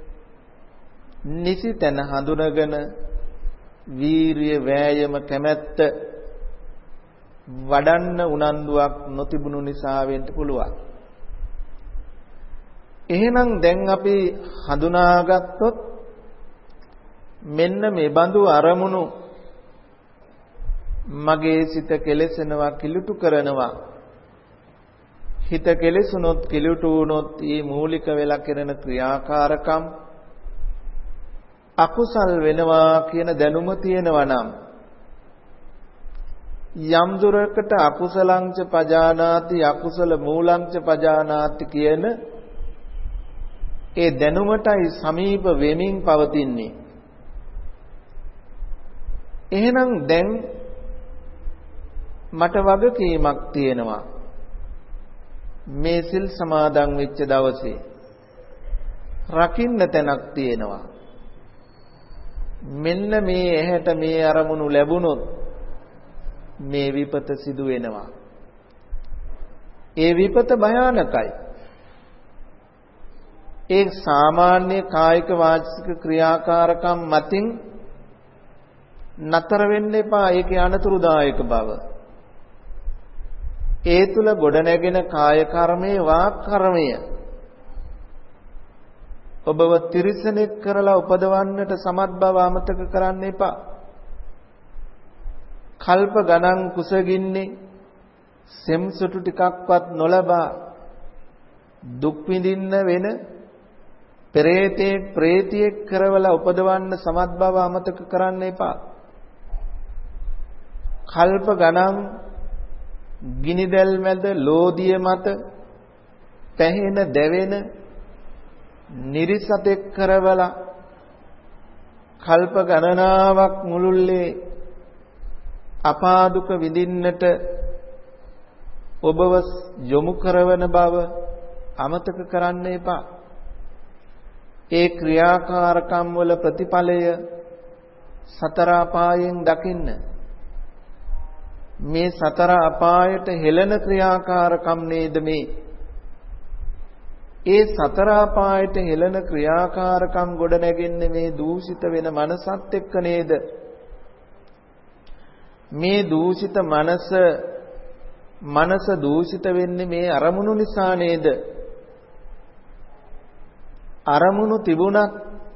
නිසි තැන හඳුනගෙන වීරිය, වෑයම, කැමැත්ත වඩන්න උනන්දුවක් නොතිබුණු නිසා වෙන්න පුළුවන්. එහෙනම් දැන් අපි හඳුනාගත්තොත් මෙන්න මේ බඳු අරමුණු මගේ සිත කෙලෙසනවා, කිලුටු කරනවා. හිත කෙලෙසුනොත්, කිලුටු වුනොත් මේ මූලික වෙලා කරන ක්‍රියාකාරකම් අකුසල් වෙනවා කියන දැනුම තියෙනවා නම් යම් දුරකට අකුසලංච පජානාති අකුසල මූලංච පජානාති කියන ඒ දැනුමටයි සමීප වෙමින් පවතින්නේ. එහෙනම් දැන් මට වගකීමක් තියෙනවා. මේ සිල් සමාදන් වෙච්ච දවසේ රකින්න තැනක් තියෙනවා. මෙන්න මේ ඇහැට මේ අරමුණු ලැබුණොත් මේ විපත සිදු වෙනවා. ඒ විපත භයානකයි. ඒ සාමාන්‍ය කායික වාචික ක්‍රියාකාරකම් මතින් නතර වෙන්න එපා. ඒකේ අනතුරුදායක බව. ඒ තුල ගොඩනැගෙන කාය කර්මයේ වාක් කර්මය ඔබව තිරිසනෙක් කරලා උපදවන්නට සමත් බව අමතක කරන්න එපා. කල්ප ගණන් කුසගින්නේ සෙම්සුටු ටිකක්වත් නොලබා දුක් විඳින්න වෙන පෙරේතෙක් ප්‍රේතියෙක් කරවලා උපදවන්න සමත් බව අමතක කරන්න එපා. කල්ප ගණන් ගිනිදැල් මැද ලෝදිය මත පැහෙන දැවෙන නිරිසතෙක් කරවලා කල්ප ගණනාවක් මුළුල්ලේ අපාදුක විඳින්නට ඔබව යොමු කරවන බව අමතක කරන්න එපා. ඒ ක්‍රියාකාරකම් වල ප්‍රතිඵලය සතර අපායෙන් දකින්න. මේ සතර අපායට හෙළන ක්‍රියාකාරකම් නේද මේ? ඒ සතර අපායට හෙළන ක්‍රියාකාරකම් ගොඩ නැගෙන්නේ මේ දූෂිත වෙන මනසත් එක්ක නේද? මේ දූෂිත මනස දූෂිත වෙන්නේ මේ අරමුණු නිසා නේද? අරමුණු තිබුණත්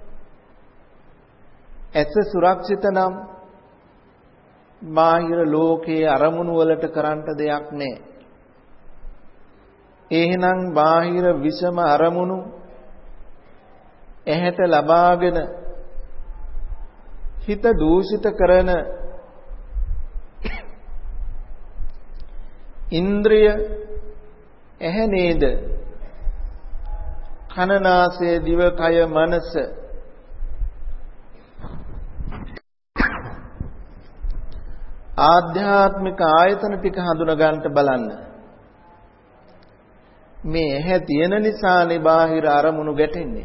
ඇස සුරක්ෂිත නම් බාහිර ලෝකයේ අරමුණු වලට කරන්න දෙයක් නැහැ. එහෙනම් බාහිර විෂම අරමුණු ඇහැට ලබාගෙන හිත දූෂිත කරන ඉන්ද්‍රිය ඇහැ නේද? කන නාසය දිව කය මනස ආධ්‍යාත්මික ආයතන ටික හඳුනා ගන්නට බලන්න. මේ ඇහැ තියෙන නිසානේ බාහිර අරමුණු ගැටෙන්නේ.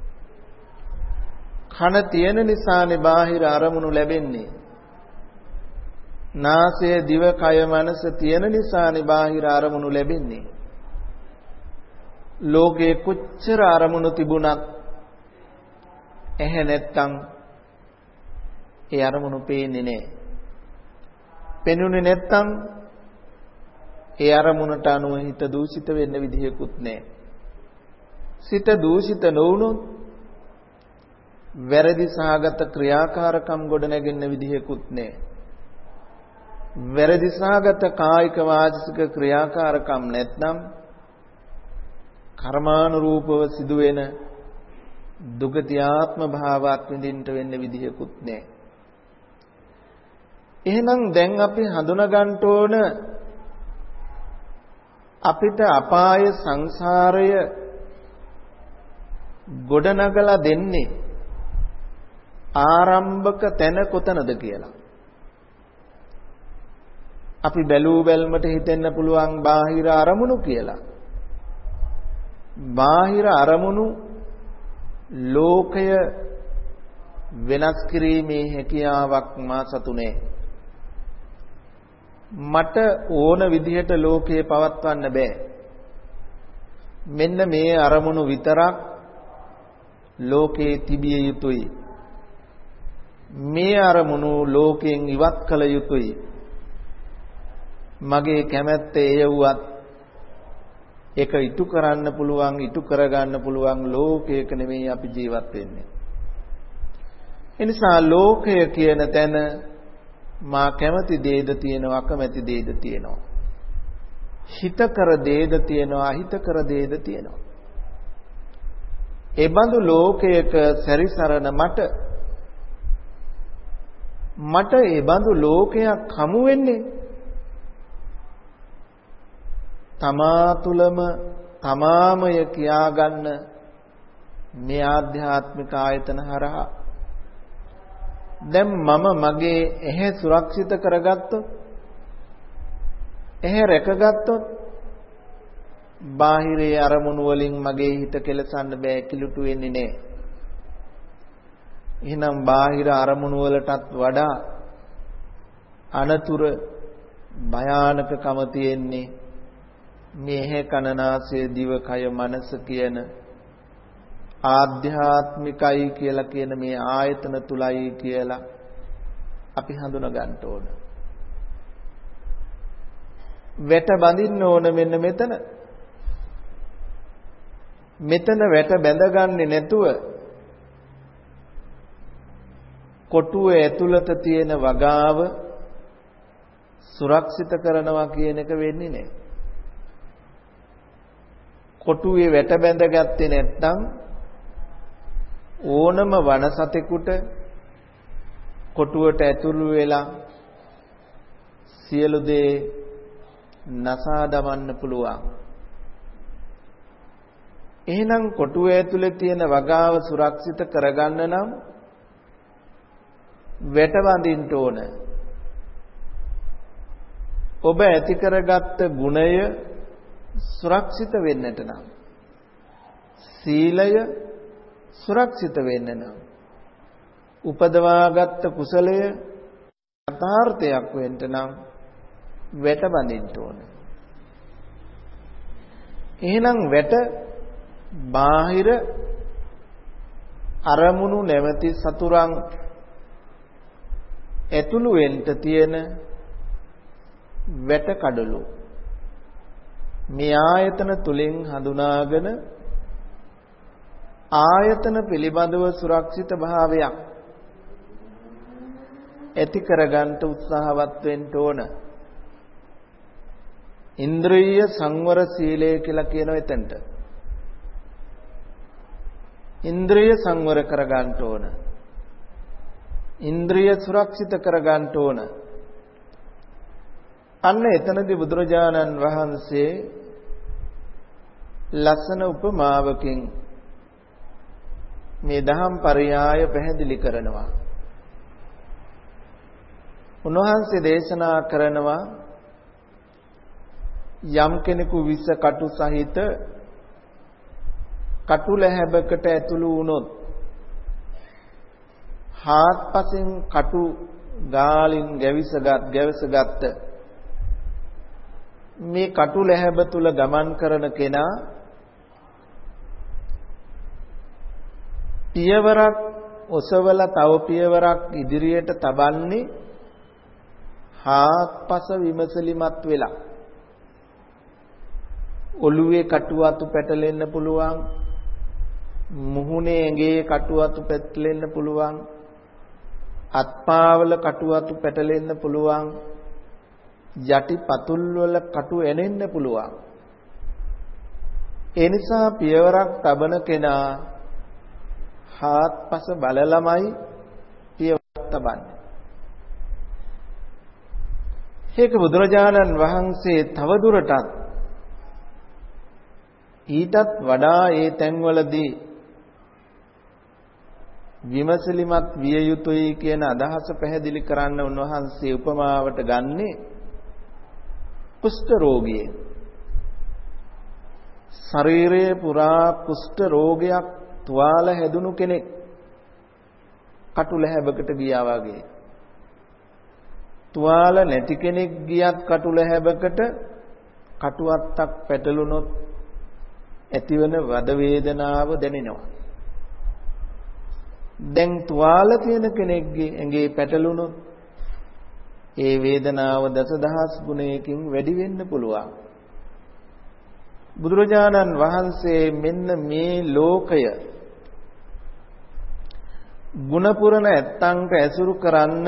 කන තියෙන නිසානේ බාහිර අරමුණු ලැබෙන්නේ. නාසය දිව කය මනස තියෙන නිසානේ බාහිර අරමුණු ලැබෙන්නේ. ලෝකේ කොච්චර අරමුණු තිබුණත් ඇහැ නැත්තම් ඒ අරමුණු පේන්නේ නැහැ. පෙනුනේ නැත්තම් ඒ අරමුණට අනුව හිත දූෂිත වෙන්න විදිහකුත් නැහැ. සිත දූෂිත නොවුනොත් වැරදි සහගත ක්‍රියාකාරකම් ගොඩ නැගෙන්න විදිහකුත් නැහැ. වැරදි සහගත කායික වාචික ක්‍රියාකාරකම් නැත්නම් කර්මානුරූපව සිදුවෙන දුගති ආත්ම භාවයක් විඳින්න වෙන්න විදියකුත් නැහැ. එහෙනම් දැන් අපි හඳුනා ගන්න ඕන අපිට අපාය සංසාරය ගොඩනගලා දෙන්නේ ආරම්භක තැන කොතනද කියලා. අපි බැලූ බැල්මට හිතෙන්න පුළුවන් බාහිර අරමුණු කියලා. බාහිර අරමුණු ලෝකය වෙනස් කිරීමේ හැකියාවක් මා සතු නැහැ. මට ඕන විදිහට ලෝකේ පවත්වන්න බෑ. මෙන්න මේ අරමුණු විතරක් ලෝකේ තිබිය යුතුයි. මේ අරමුණු ලෝකයෙන් ඉවත් කළ යුතුයි. මගේ කැමැත්ත එයුවත් ඒක ඉටු කරන්න පුළුවන්, ඉටු කරගන්න පුළුවන් ලෝකයක නෙමෙයි අපි ජීවත් වෙන්නේ. ඒ නිසා ලෝකය කියන තැන මා කැමති දේද තියෙනවා, අකමැති දේද තියෙනවා. හිත කර දේද තියෙනවා, අහිත කර දේද තියෙනවා. ඒ බඳු ලෝකයක සැරිසරන මට ඒ බඳු ලෝකයක් හමු වෙන්නේ තමා තුළම තමාමය කියාගන්න මේ ආධ්‍යාත්මික ආයතන හරහා. දැන් මම මගේ ඇහැ සුරක්ෂිත කරගත්තොත්, ඇහැ රැකගත්තොත් බාහිරේ අරමුණු වලින් මගේ හිත කෙලසන්න බෑ, කිලුටු වෙන්නේ නෑ. එහෙනම් බාහිර අරමුණු වලටත් වඩා අනතුරු භයානකකම තියෙන්නේ මේ ඇහැ කන නාසය දිව කය මනස කියන ආධ්‍යාත්මිකයි කියලා කියන මේ ආයතන තුලයි කියලා අපි හඳුනා ගන්න ඕන. වැට බඳින්න ඕන මෙන්න මෙතන. මෙතන වැට බැඳගන්නේ නැතුව කොටුව ඇතුළත තියෙන වගාව සුරක්ෂිත කරනවා කියන එක වෙන්නේ නැහැ. කොටුවේ වැට බැඳගත්තේ නැත්නම් ඕනම වනසතෙකුට කොටුවට ඇතුළු වෙලා සියලු දේ නසා දමන්න පුළුවන්. එහෙනම් කොටුව ඇතුලේ තියෙන වගාව සුරක්ෂිත කරගන්න නම් වැට බඳින්න ඕන. ඔබ ඇති කරගත්ත ගුණය සුරක්ෂිත වෙන්නට නම්, සීලය සුරක්ෂිත වෙන්න නම්, උපදවාගත් කුසලය යථාර්ථයක් වෙන්න නම් වැට බඳින්න ඕන. එහෙනම් වැට බාහිර අරමුණු නැමැති සතුරන් ඇතුළු වෙන්න තියෙන වැට කඩලු. මේ ආයතන තුලින් හඳුනාගෙන ආයතන පිළිබඳව සුරක්ෂිත භාවයක් ඇති කරගන්න උත්සාහවත් වෙන්න ඕන. ඉන්ද්‍රිය සංවර සීලය කියලා කියනවා එතනට. ඉන්ද්‍රිය සංවර කරගන්න ඕන. ඉන්ද්‍රිය සුරක්ෂිත කරගන්න ඕන. අන්න එතනදී බුදුරජාණන් වහන්සේ ලස්සන උපමාවකින් මේ දහම් පරයය පැහැදිලි කරනවා. උන්වහන්සේ දේශනා කරනවා යම් කෙනෙකු විස කටු සහිත කටු ලැහැබකට ඇතුළු වුණොත් හාත්පසින් කටු ගාලින් ගැවසගත් මේ කටු ලැහැබ තුල ගමන් කරන කෙනා පියවරක් ඔසවලා තව පියවරක් ඉදිරියට තබන්නේ හාත්පස විමසලිමත් වෙලා. ඔළුවේ කටුවතු පැටලෙන්න පුළුවන්, මුහුණේ ඇඟේ කටුවතු පැටලෙන්න පුළුවන්, අත්පාවල කටුවතු පැටලෙන්න පුළුවන්. යටි පතුල් වල කටු එනෙන්න පුළුවන්. ඒ නිසා පියවරක් තබන කෙනා හාත්පස බලලමයි පියවරක් තබන්නේ. ඒක බුදුරජාණන් වහන්සේ තවදුරටත් ඊටත් වඩා ඒ තැන්වලදී විමසිලිමත් විය යුතුයි කියන අදහස පැහැදිලි කරන්න උන්වහන්සේ උපමාවට ගන්නේ කුෂ්ඨ රෝගියෙක්. ශරීරයේ පුරා කුෂ්ඨ රෝගයක් තුවාල හැදුණු කෙනෙක් කටු ලැහැබකට ගියා වගේ. තුවාල නැති කෙනෙක් ගියත් කටු ලැහැබකට කටු අත්තක් පැටලුනොත් ඇතිවන වද වේදනාව දැනෙනවා. දැන් තුවාල තියෙන කෙනෙක්ගේ ඇඟේ පැටලුනොත් ඒ වේදනාව දසදහස් ගුණයකින් වැඩි වෙන්න පුළුවන්. බුදුරජාණන් වහන්සේ මෙන්න මේ ලෝකය ගුණපුරණ ඇත්තන්ට ඇසුරු කරන්න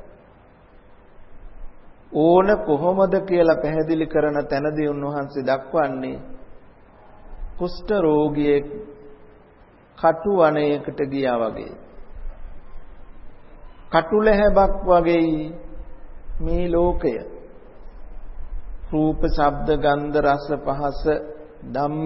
ඕන කොහොමද කියලා පැහැදිලි කරන තැනදී උන්වහන්සේ දක්වන්නේ කුෂ්ඨ රෝගියෙක් කටු වනයකට ගියා වගේ. කටු ලැහැබක් වගේ මේ ලෝකය. රූප, ශබ්ද, ගන්ධ, රස, පහස, ධම්ම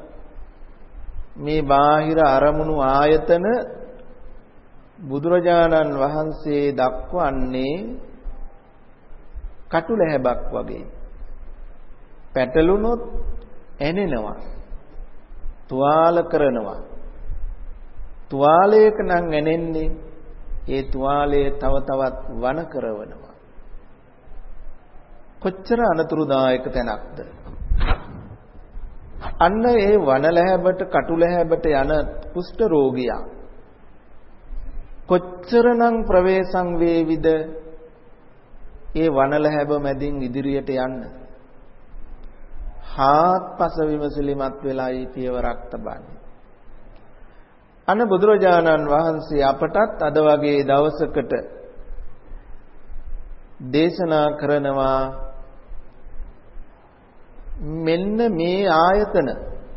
මේ බාහිර අරමුණු ආයතන බුදුරජාණන් වහන්සේ දක්වන්නේ කටු ලැහැබක් වගේ. පැටලුනොත් ඇනෙනවා. තුවාල කරනවා. තුවාලයක නම් ඇනෙන්නේ ඒ තුවාලය තව තවත් වන කරවනවා. කොච්චර අනතුරුදායක තැනක්ද. අන්න ඒ වන ලැහැබට කටු ලැහැබට යන කුෂ්ඨ රෝගියා කොච්චරනම් ප්‍රවේශම් වේවිද ඒ වන ලැහැබ මැදින් ඉදිරියට යන්න. හාත්පස විමසිලිමත් වෙලායි පියවරක් තබන්නේ. අන බුදුරජාණන් වහන්සේ අපටත් අද වගේ දවසකට දේශනා කරනවා මෙන්න මේ ආයතන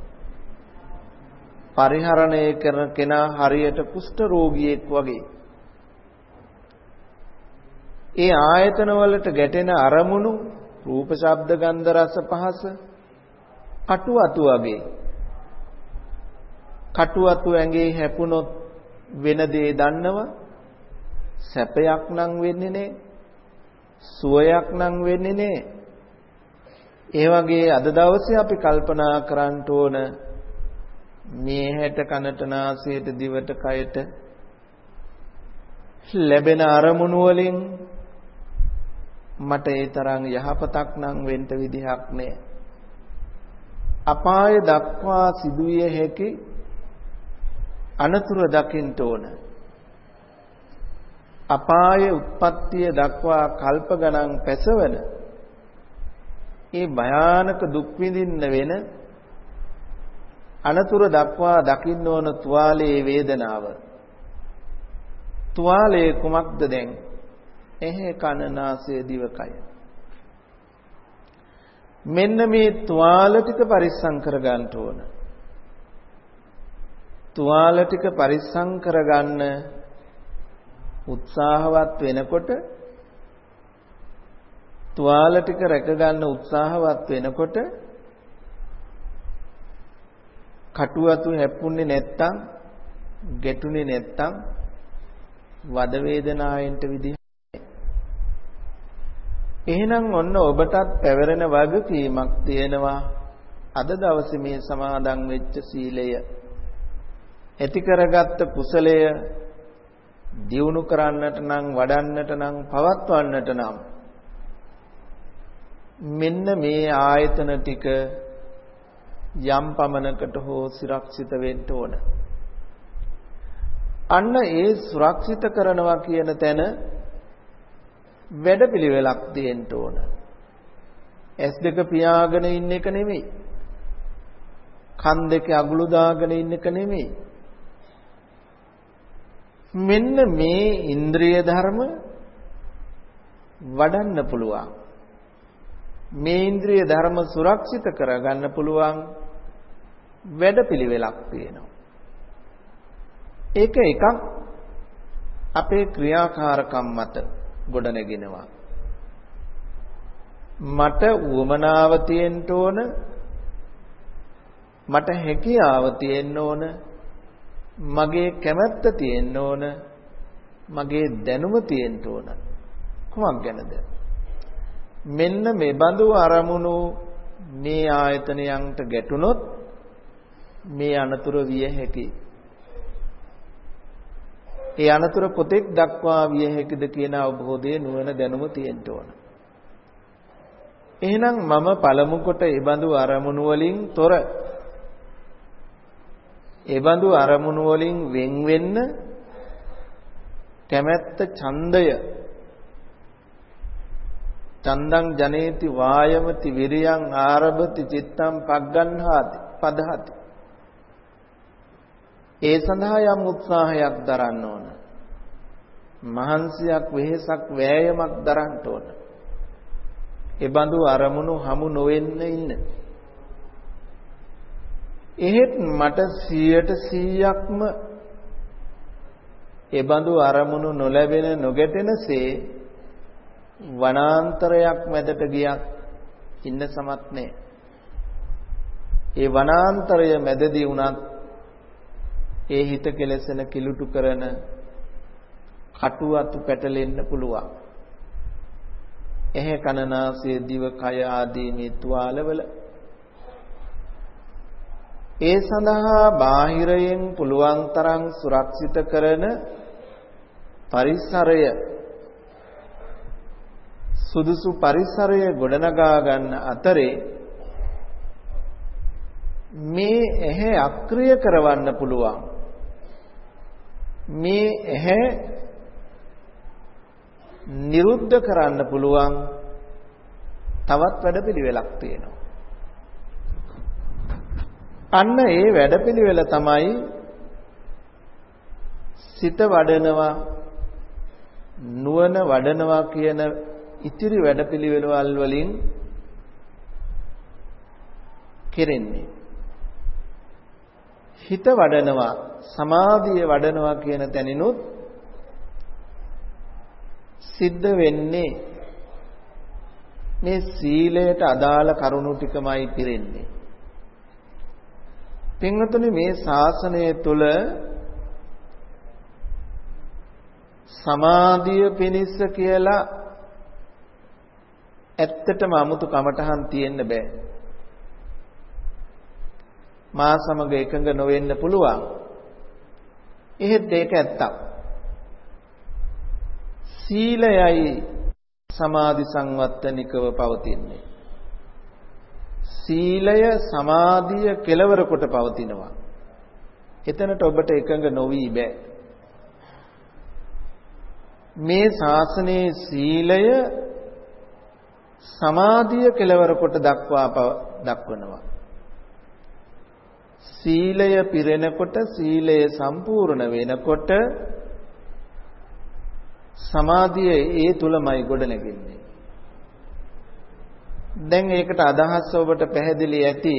පරිහරණය කරන කෙනා හරියට කුෂ්ඨ රෝගියෙක් වගේ. ඒ ආයතන වලට ගැටෙන අරමුණු රූප, ශබ්ද, ගන්ධ, රස, පහස කටු අතු වගේ. කටු අතු ඇඟේ හැපුණොත් වෙන දේ දන්නව සැපයක් නම් වෙන්නේ නැහැ. සුවයක් නම් වෙන්නේ නැහැ. ඒ වගේ අද දවසේ අපි කල්පනා කරන්න ඕන මේ හැට කනට නාසයට දිවට කයට ලැබෙන අරමුණු වලින් මට ඒ තරම් යහපතක් නම් වෙන්න විදිහක් නැහැ. අපාය දක්වා සිදුවිය හැකි අනතුරු දකින්න ඕන. අපායේ උත්පත්තිය දක්වා කල්ප ගණන් පැසවන ඒ භයානක දුක් විඳින්න වෙන අනතුරු දක්වා දකින්න ඕන තුවාලයේ වේදනාව. තුවාලයේ කුමක්ද දැන්? ඇහැ කන නාසය දිවකය. මෙන්න මේ තුවාල ටික පරිස්සම් කරගන්න ඕන. තුවාල ටික පරිස්සම් කරගන්න උත්සාහවත් වෙනකොට තුවාල ටික රැක ගන්න උත්සාහවත් වෙනකොට කටුවතු හැප්පුන්නේ නැත්තම් ගැටුනේ නැත්තම් වද වේදනාවෙන්ට විදිහ. එහෙනම් ඔන්න ඔබටත් පැවරෙන වගකීමක් තියෙනවා. අද දවසේ මේ සමාදන් වෙච්ච සීලය ඇති කරගත්ත කුසලය දියුණු කරන්නට නම් වඩන්නට නම් පවත්වන්නට නම් මෙන්න මේ ආයතන ටික යම් පමණකට හෝ සුරක්ෂිත වෙන්න ඕන. අන්න ඒ සුරක්ෂිත කරනවා කියන තැන වැඩපිළිවෙලක් දෙන්න ඕන. S2 පියාගෙන ඉන්න එක නෙමෙයි. කන් දෙක අගුළු දාගෙන ඉන්න එක නෙමෙයි. මෙන්න මේ ඉන්ද්‍රිය ධර්ම වඩන්න පුළුවන්. මේ ඉන්ද්‍රිය ධර්ම සුරක්ෂිත කරගන්න පුළුවන් වැඩපිළිවෙලක් තියෙනවා. ඒක එකක් අපේ ක්‍රියාකාරකම් මත ගොඩනගෙනවා. මට උවමනාව තියෙන්න ඕන, මට හැකියාව තියෙන්න ඕන, මගේ කැමැත්ත තියෙන්න ඕන, මගේ දැනුම තියෙන්න ඕන. කොහොමද ගැනද? මෙන්න මේ බඳු අරමුණු මේ ආයතනයන්ට ගැටුනොත් මේ අනතුරු විය හැකියි. ඒ අනතුර කොතෙක් දක්වා විය හැකිද කියන අවබෝධයේ නුවණ දැනුම තියෙන්න ඕන. එහෙනම් මම පළමු කොට ඒ බඳු අරමුණු වලින් තොර, ඒ බඳු අරමුණු වලින් වෙන් වෙන්න කැමැත්ත, ඡන්දය, චන්දං ජනේති වායමති විරියං ආරභති චිත්තං පග්ගණ්හාති පදහති. ඒ සඳහා යම් උත්සාහයක් දරන්න ඕන. මහන්සියක්, වෙහෙසක්, වෑයමක් දරන්න ඕන. ඒ බඳු අරමුණු හමු නොවෙන්න ඉන්න. එහෙත් මට 100%ක්ම ඒ බඳු අරමුණු නොලැබෙන, නොගැටෙනසේ වනාන්තරයක් මැදට ගියත් ඉන්න සමත් නැහැ. ඒ වනාන්තරය මැදදී වුණත් ඒ හිත කෙලසන, කිලුටු කරන කටු අතු පැටලෙන්න පුළුවන්. එහි කන නාසය දිව කය ආදී මේ තුවාලවල ඒ සඳහා බාහිරයෙන් පුළුවන් තරම් සුරක්ෂිත කරන පරිසරය, සුදුසු පරිසරය ගොඩනගා ගන්න අතරේ මේ ඇහැ අක්‍රිය කරවන්න පුළුවන්, මේ ඇහැ නිරුද්ධ කරන්න පුළුවන් තවත් වැඩපිළිවෙලක් තියෙනවා. අන්න ඒ වැඩපිළිවෙල තමයි සිත වඩනවා, නුවණ වඩනවා කියන ඉතිරි වැඩපිළිවෙළවල් වලින් කෙරෙන්නේ. හිත වඩනවා, සමාධිය වඩනවා කියන තැනිනුත් සිද්ධ වෙන්නේ මේ සීලයට අදාළ කරුණු ටිකමයි පිරෙන්නේ. පින්වතුනි, මේ ශාසනය තුල සමාධිය පිණිස කියලා ඇත්තටම 아무තු කමටහන් තියෙන්න බෑ. මා සමග එකඟ නොවෙන්න පුළුවන්. එහෙත් ඒක ඇත්තක්. සීලයයි සමාධි සංවත්තනිකව පවතින්නේ. සීලය සමාධිය කෙලවර කොට පවතිනවා. එතනට ඔබට එකඟ නොවි බෑ. මේ ශාසනයේ සීලය සමාධිය කෙලවර කොට දක්වනවා. සීලය පිරෙනකොට, සීලය සම්පූර්ණ වෙනකොට සමාධිය ඒ තුලමයි ගොඩනැගෙන්නේ. දැන් ඒකට අදහස් ඔබට පැහැදිලි ඇති.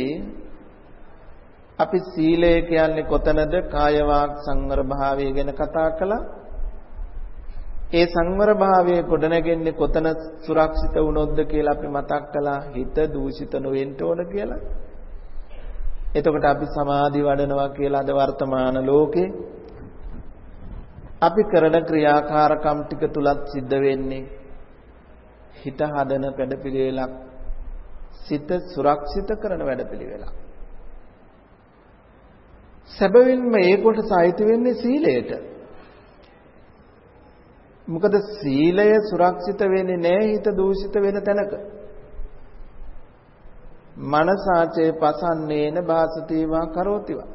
අපි සීලය කියන්නේ කොතනද? කාය වාක් සංවර භාවය ගැන කතා කළා. ඒ සංවර භාවයේ ගොඩනැගෙන්නේ කොතන සුරක්ෂිත වුණොත්ද කියලා අපි මතක් කළා. හිත දූෂිත නොවෙන්න ඕන කියලා. එතකොට අපි සමාධි වඩනවා කියලා අද වර්තමාන ලෝකේ අපි කරන ක්‍රියාකාරකම් ටික තුලත් සිද්ධ වෙන්නේ හිත හදන වැඩපිළිවෙලක්, සිත සුරක්ෂිත කරන වැඩපිළිවෙලක්. සැබවින්ම ඒකට සායිත වෙන්නේ සීලයට. මොකද සීලය සුරක්ෂිත වෙන්නේ නැහැ හිත දූෂිත වෙන තැනක. මනසාචේ පසන්නේන භාසතිවා කරෝතිවා.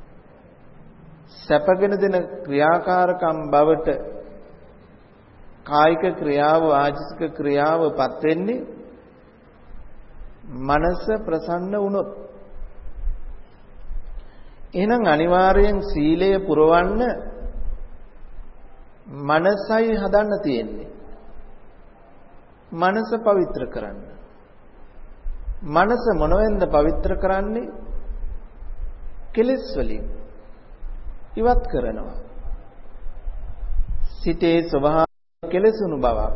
සැපගෙන දෙන ක්‍රියාකාරකම් බවට කායික ක්‍රියාව, වාචික ක්‍රියාවපත් වෙන්නේ මනස ප්‍රසන්න වුණොත්. එහෙනම් අනිවාර්යෙන් සීලය පුරවන්න මනසයි හදන්න තියෙන්නේ. මනස පවිත්‍ර කරන්න. මනස මොනවෙන්ද පවිත්‍ර කරන්නේ? කෙලෙස් වලින් ඉවත් කරනවා. සිතේ ස්වභාවය කෙලෙසුණු බවක්.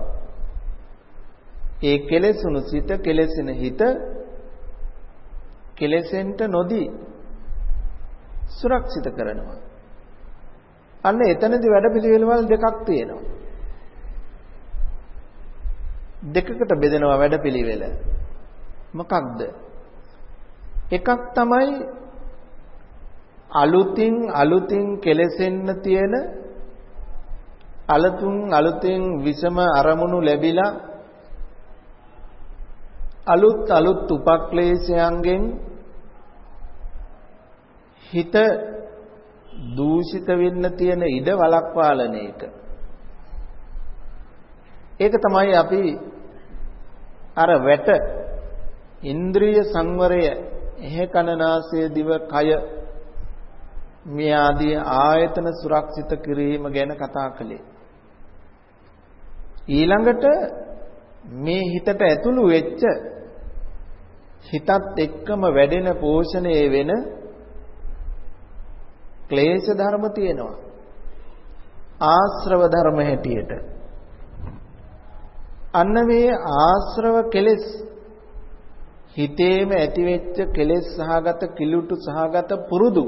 ඒ කෙලෙසුණු සිත, කෙලෙසෙන හිත කෙලෙසෙන්ට නොදී සුරක්ෂිත කරනවා. අන්න එතනදී වැඩපිළිවෙළවල් දෙකක් තියෙනවා. දෙකකට බෙදෙනවා වැඩපිළිවෙල. මොකක්ද? එකක් තමයි අලුතින් කෙලෙසෙන්න තියෙන අලුතින් විසම අරමුණු ලැබිලා අලුත් උපක්ලේශයන්ගෙන් හිත දූෂිත වෙන්න තියෙන ඉඩ වළක්වාලන එක. ඒක තමයි අපි අර වැට ඉන්ද්‍රිය සංවරය එහ කන නාසය දිව කය මේ ආදී ආයතන සුරක්ෂිත කිරීම ගැන කතා කළේ. ඊළඟට මේ හිතට ඇතුළු වෙච්ච හිතත් එක්කම වැඩෙන පෝෂණය වෙන ක්ලේශ ධර්ම තියෙනවා. ආශ්‍රව ධර්ම හැටියට. අන්න මේ ආශ්‍රව කෙලෙස් හිතේම ඇතිවෙච්ච කෙලෙස් සහගත කිලුටු සහගත පුරුදු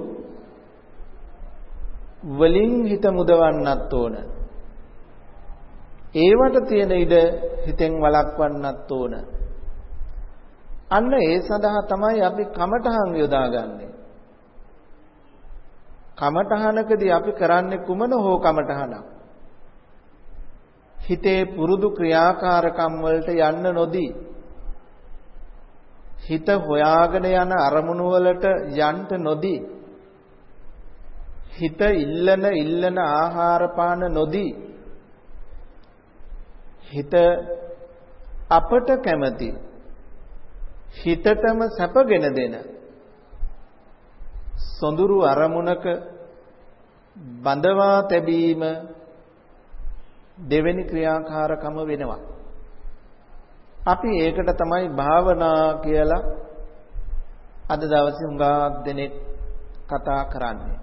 වලින් හිත මුදවන්නත් ඕන. ඒවට තියෙන ඉඩ හිතෙන් වළක්වන්නත් ඕන. අන්න ඒ සඳහා තමයි අපි කමඨහන් යොදාගන්නේ. කමඨහනකදී අපි කරන්නේ කුමන හෝ කමඨහනක්. හිතේ පුරුදු ක්‍රියාකාරකම් වලට යන්න නොදී හිත හොයාගෙන යන අරමුණු වලට යන්න නොදී හිත ඉල්ලන ආහාර පාන නොදී හිත අපට කැමති හිතටම සැපගෙන දෙන සොඳුරු අරමුණක බඳවා තැබීම දෙවෙනි ක්‍රියාකාරකම වෙනවා. අපි ඒකට තමයි භාවනා කියලා අද දවසේ හුඟක් දෙනෙක් කතා කරන්නේ.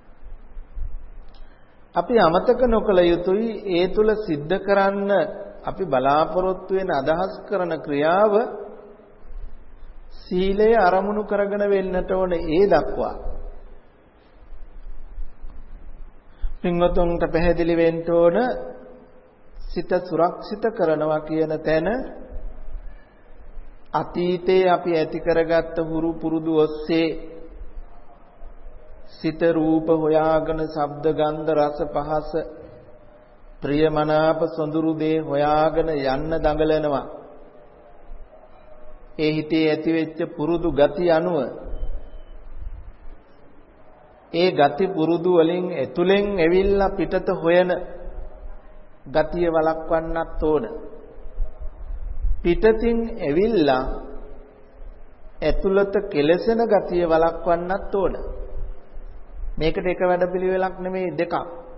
අපි අමතක නොකළ යුතුයි ඒ තුල සිද්ධ කරන්න අපි බලාපොරොත්තු වෙන අදහස් කරන ක්‍රියාව සීලය අරමුණු කරගෙන වෙන්නට ඕන ඒ දක්වා. පින්වතුන්ට පැහැදිලි වෙන්න ඕන සිත සුරක්ෂිත කරනවා කියන තැන අතීතයේ අපි ඇති කරගත්ත හුරු පුරුදු ඔස්සේ සිත රූප හොයාගෙන ශබ්ද ගන්ධ රස පහස ප්‍රියමනාප සොඳුරු දේ හොයාගෙන යන්න දඟලනවා. ඒ හිතේ ඇතිවෙච්ච පුරුදු ගති අනුව ඒ ගති පුරුදු වලින් ඇතුලෙන් ඇවිල්ලා පිටත හොයන ගතිය වළක්වන්නත් ඕන. පිටතින් ඇවිල්ලා ඇතුළත කෙලසෙන ගතිය වළක්වන්නත් ඕන. මේකට එක වැඩපිළිවෙලක් නෙමෙයි දෙකක්.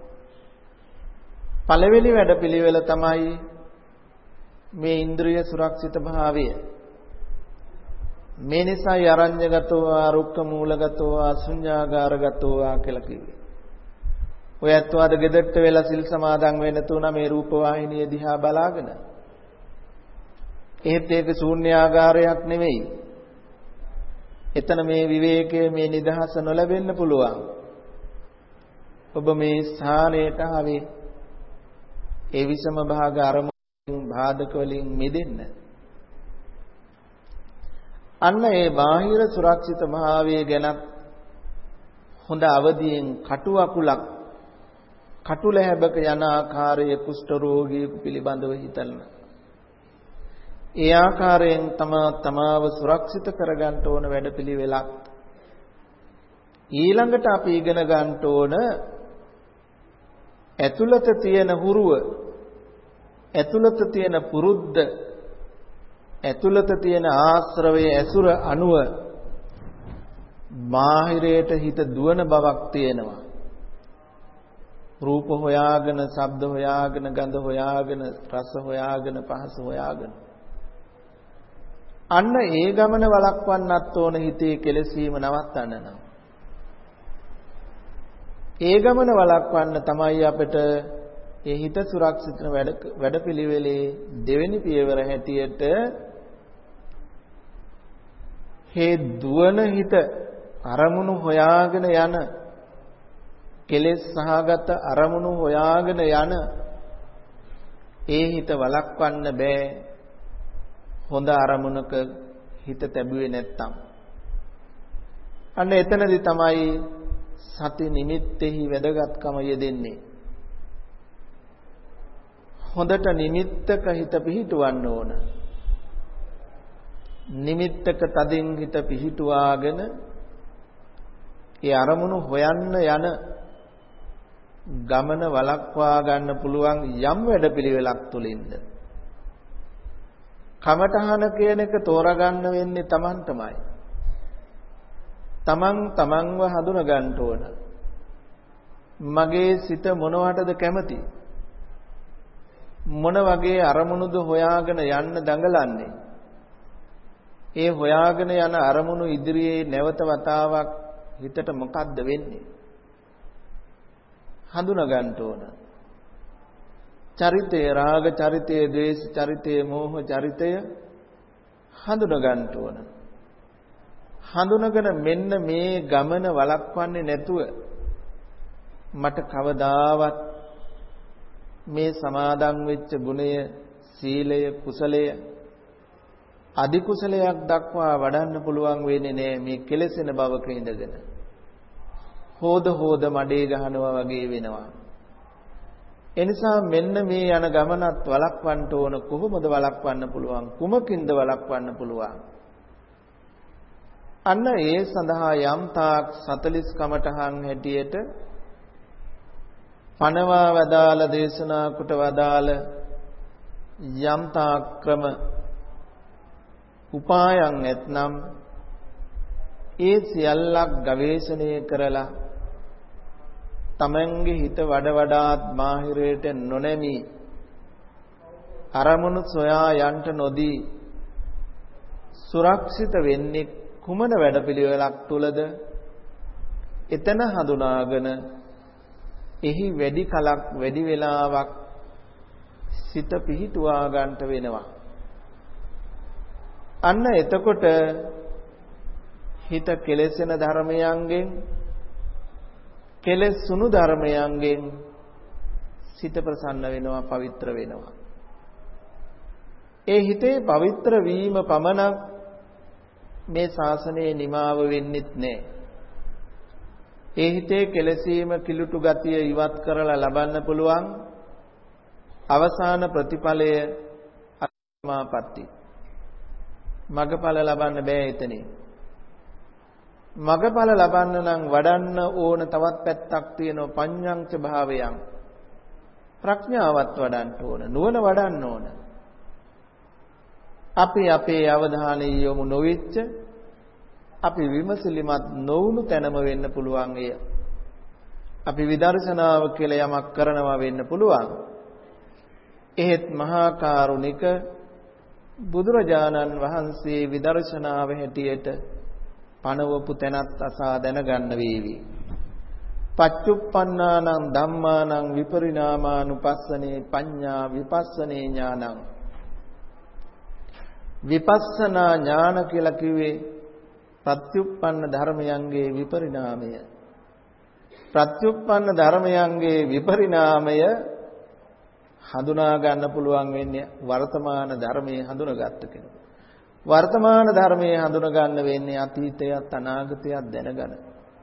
පළවෙනි වැඩපිළිවෙල තමයි මේ ඉන්ද්‍රිය සුරක්ෂිත භාවය. මේ නිසායි අරඤ්‍යගතෝ ආරුක්ක මූලගතෝ ආශුඤ්ඤාගාරගතෝ කියලා කිව්වේ. ඔය ඇත්තවාද ගෙදරට වෙලා සිල් සමාදන් වෙන්න තුන මේ රූප වාහිනිය දිහා බලාගෙන. එහෙත් ඒක ශූන්‍යාගාරයක් නෙවෙයි. එතන මේ විවේකයේ මේ නිදහස නොලැබෙන්න පුළුවන්. ඔබ මේ ස්ථානයට ආවේ ඒ විසම භාග අරමුණු බාධක වලින් මිදෙන්න. අන්න ඒ බාහිර සුරක්ෂිත භාවයේ ගැන හොඳ අවදියෙන් කටු අකුලක් කටුල හැබක යන ආකාරයේ කුෂ්ඨ රෝගියෙකු පිළිබඳව හිතන්න. ඒ ආකාරයෙන් තමාව සුරක්ෂිත කරගන්න ඕන වැඩපිළිවෙලක්. ඊළඟට අපි ඉගෙන ගන්න ඕන ඇතුළත තියෙන හුරුව, ඇතුළත තියෙන පුරුද්ද, ඇතුළත තියෙන ආශ්‍රවය ඇසුර අනුව බාහිරයට හිත දුවන බවක් තියෙනවා. රූප හොයාගෙන, ශබ්ද හොයාගෙන, ගන්ධ හොයාගෙන, රස හොයාගෙන, පහස හොයාගෙන අන්න ඒ ගමන වළක්වන්නත් ඕන හිතේ කෙලසීම නවත්තන්න නම්. ඒ ගමන වළක්වන්න තමයි අපිට ඒ හිත සුරක්ෂිත වැඩපිළිවෙලේ දෙවෙනි පියවර හැටියට හේ දුවන හිත අරමුණු හොයාගෙන යන කෙලෙස් සහගත අරමුණු හොයාගෙන යන ඒ හිත වළක්වන්න බෑ හොඳ අරමුණක හිත තැබුවේ නැත්තම්. අන්න එතනදි තමයි සති නිමිත්තෙහි වැදගත්කම යෙදෙන්නේ. හොඳට නිමිත්තක හිත පිහිටවන්න ඕන. නිමිත්තක තදින් හිත පිහිටුවාගෙන ඒ අරමුණු හොයන්න යන ගමන වළක්වා ගන්න පුළුවන් යම් වැඩපිළිවෙලක් තුලින්ද. කමඨහන කියන එක තෝරගන්න වෙන්නේ Tamanටමයි. තමන්ව හඳුන ගන්න ඕන. මගේ සිත මොනවටද කැමති? මොන වගේ අරමුණුද හොයාගෙන යන්න දඟලන්නේ? ඒ හොයාගෙන යන අරමුණු ඉදිරියේ නැවත වතාවක් හිතට මොකද්ද වෙන්නේ? හඳුන ගන්න ඕන. චරිතය, රාග චරිතය, ද්වේෂ චරිතය, මෝහ චරිතය හඳුන ගන්න ඕන. හඳුනගෙන මෙන්න මේ ගමන වළක්වන්නේ නැතුව මට කවදාවත් මේ සමාදන් වෙච්ච ගුණය, සීලය, කුසලය අධි කුසලයක් දක්වා වඩන්න පුළුවන් වෙන්නේ නැහැ මේ කෙලෙසෙන බවක ඉඳගෙන. හොද මඩේ ගහනවා වගේ වෙනවා. එනිසා මෙන්න මේ යන ගමනත් වළක්වන්න ඕන. කොහොමද වළක්වන්න පුළුවන්? කුමකින්ද වළක්වන්න පුළුවන්? අන්න ඒ සඳහා යම් තාක් 40 කමඨහන් හැටියට පනවා වදාළ දේශනා කොට වදාළ යම් තාක් ක්‍රම උපායන් නැත්නම් ඒ සියල්ලක් ගවේෂණය කරලා තමන්ගේ හිත වඩාත් මාහිරයට නොනැමී අරමුණු සොයා යන්ට නොදී සුරක්ෂිත වෙන්නේ කුමන වැඩපිළිවෙලක් තුලද? එතන හඳුනාගෙන එහි වැඩි කලක් වැඩි වේලාවක් සිත පිහිටුවා ගන්නට වෙනවා. අන්න එතකොට හිත කෙලෙසෙන ධර්මයන්ගෙන් කෙලෙසුණු ධර්මයන්ගෙන් සිත ප්‍රසන්න වෙනවා, පවිත්‍ර වෙනවා. ඒ හිතේ පවිත්‍ර වීම පමණක් මේ ශාසනයේ නිමාව වෙන්නෙත් නැහැ. ඒ හිතේ කෙලසීම කිලුටු ගතිය ඉවත් කරලා ලබන්න පුළුවන් අවසාන ප්‍රතිඵලය අමාපatti. මගඵල ලබන්න බෑ එතනින්. මගඵල ලබන්න නම් වඩන්න ඕන තවත් පැත්තක් තියෙනවා, පඤ්ඤංච භාවයන්. ප්‍රඥාවත් වඩන්න ඕන, නුවණ වඩන්න ඕන. අපි අපේ අවධානය යොමු නොවිච්ච, අපි විමසිලිමත් නොවුණු තැනම වෙන්න පුළුවන් එය. අපි විදර්ශනාව කියලා යමක් කරනවා වෙන්න පුළුවන්. එහෙත් මහා කරුණික බුදුරජාණන් වහන්සේ විදර්ශනාව හැටියට පනවපු තැනත් අසා දැනගන්න වේවි. පච්චුප්පන්නානං ධම්මානං විපරිණාමානුපස්සනේ පඤ්ඤා විපස්සනේ ඥානං. විපස්සනා ඥාන කියලා කිව්වේ ප්‍රත්‍යুৎপন্ন ධර්මයන්ගේ විපරිණාමය. ප්‍රත්‍යুৎপন্ন ධර්මයන්ගේ විපරිණාමය හඳුනා ගන්න පුළුවන් වෙන්නේ වර්තමාන ධර්මයේ හඳුනාගත්ත කෙනෙක්. වර්තමාන ධර්මයේ හඳුනා ගන්න වෙන්නේ අතීතයත් අනාගතයත් දැනගෙන.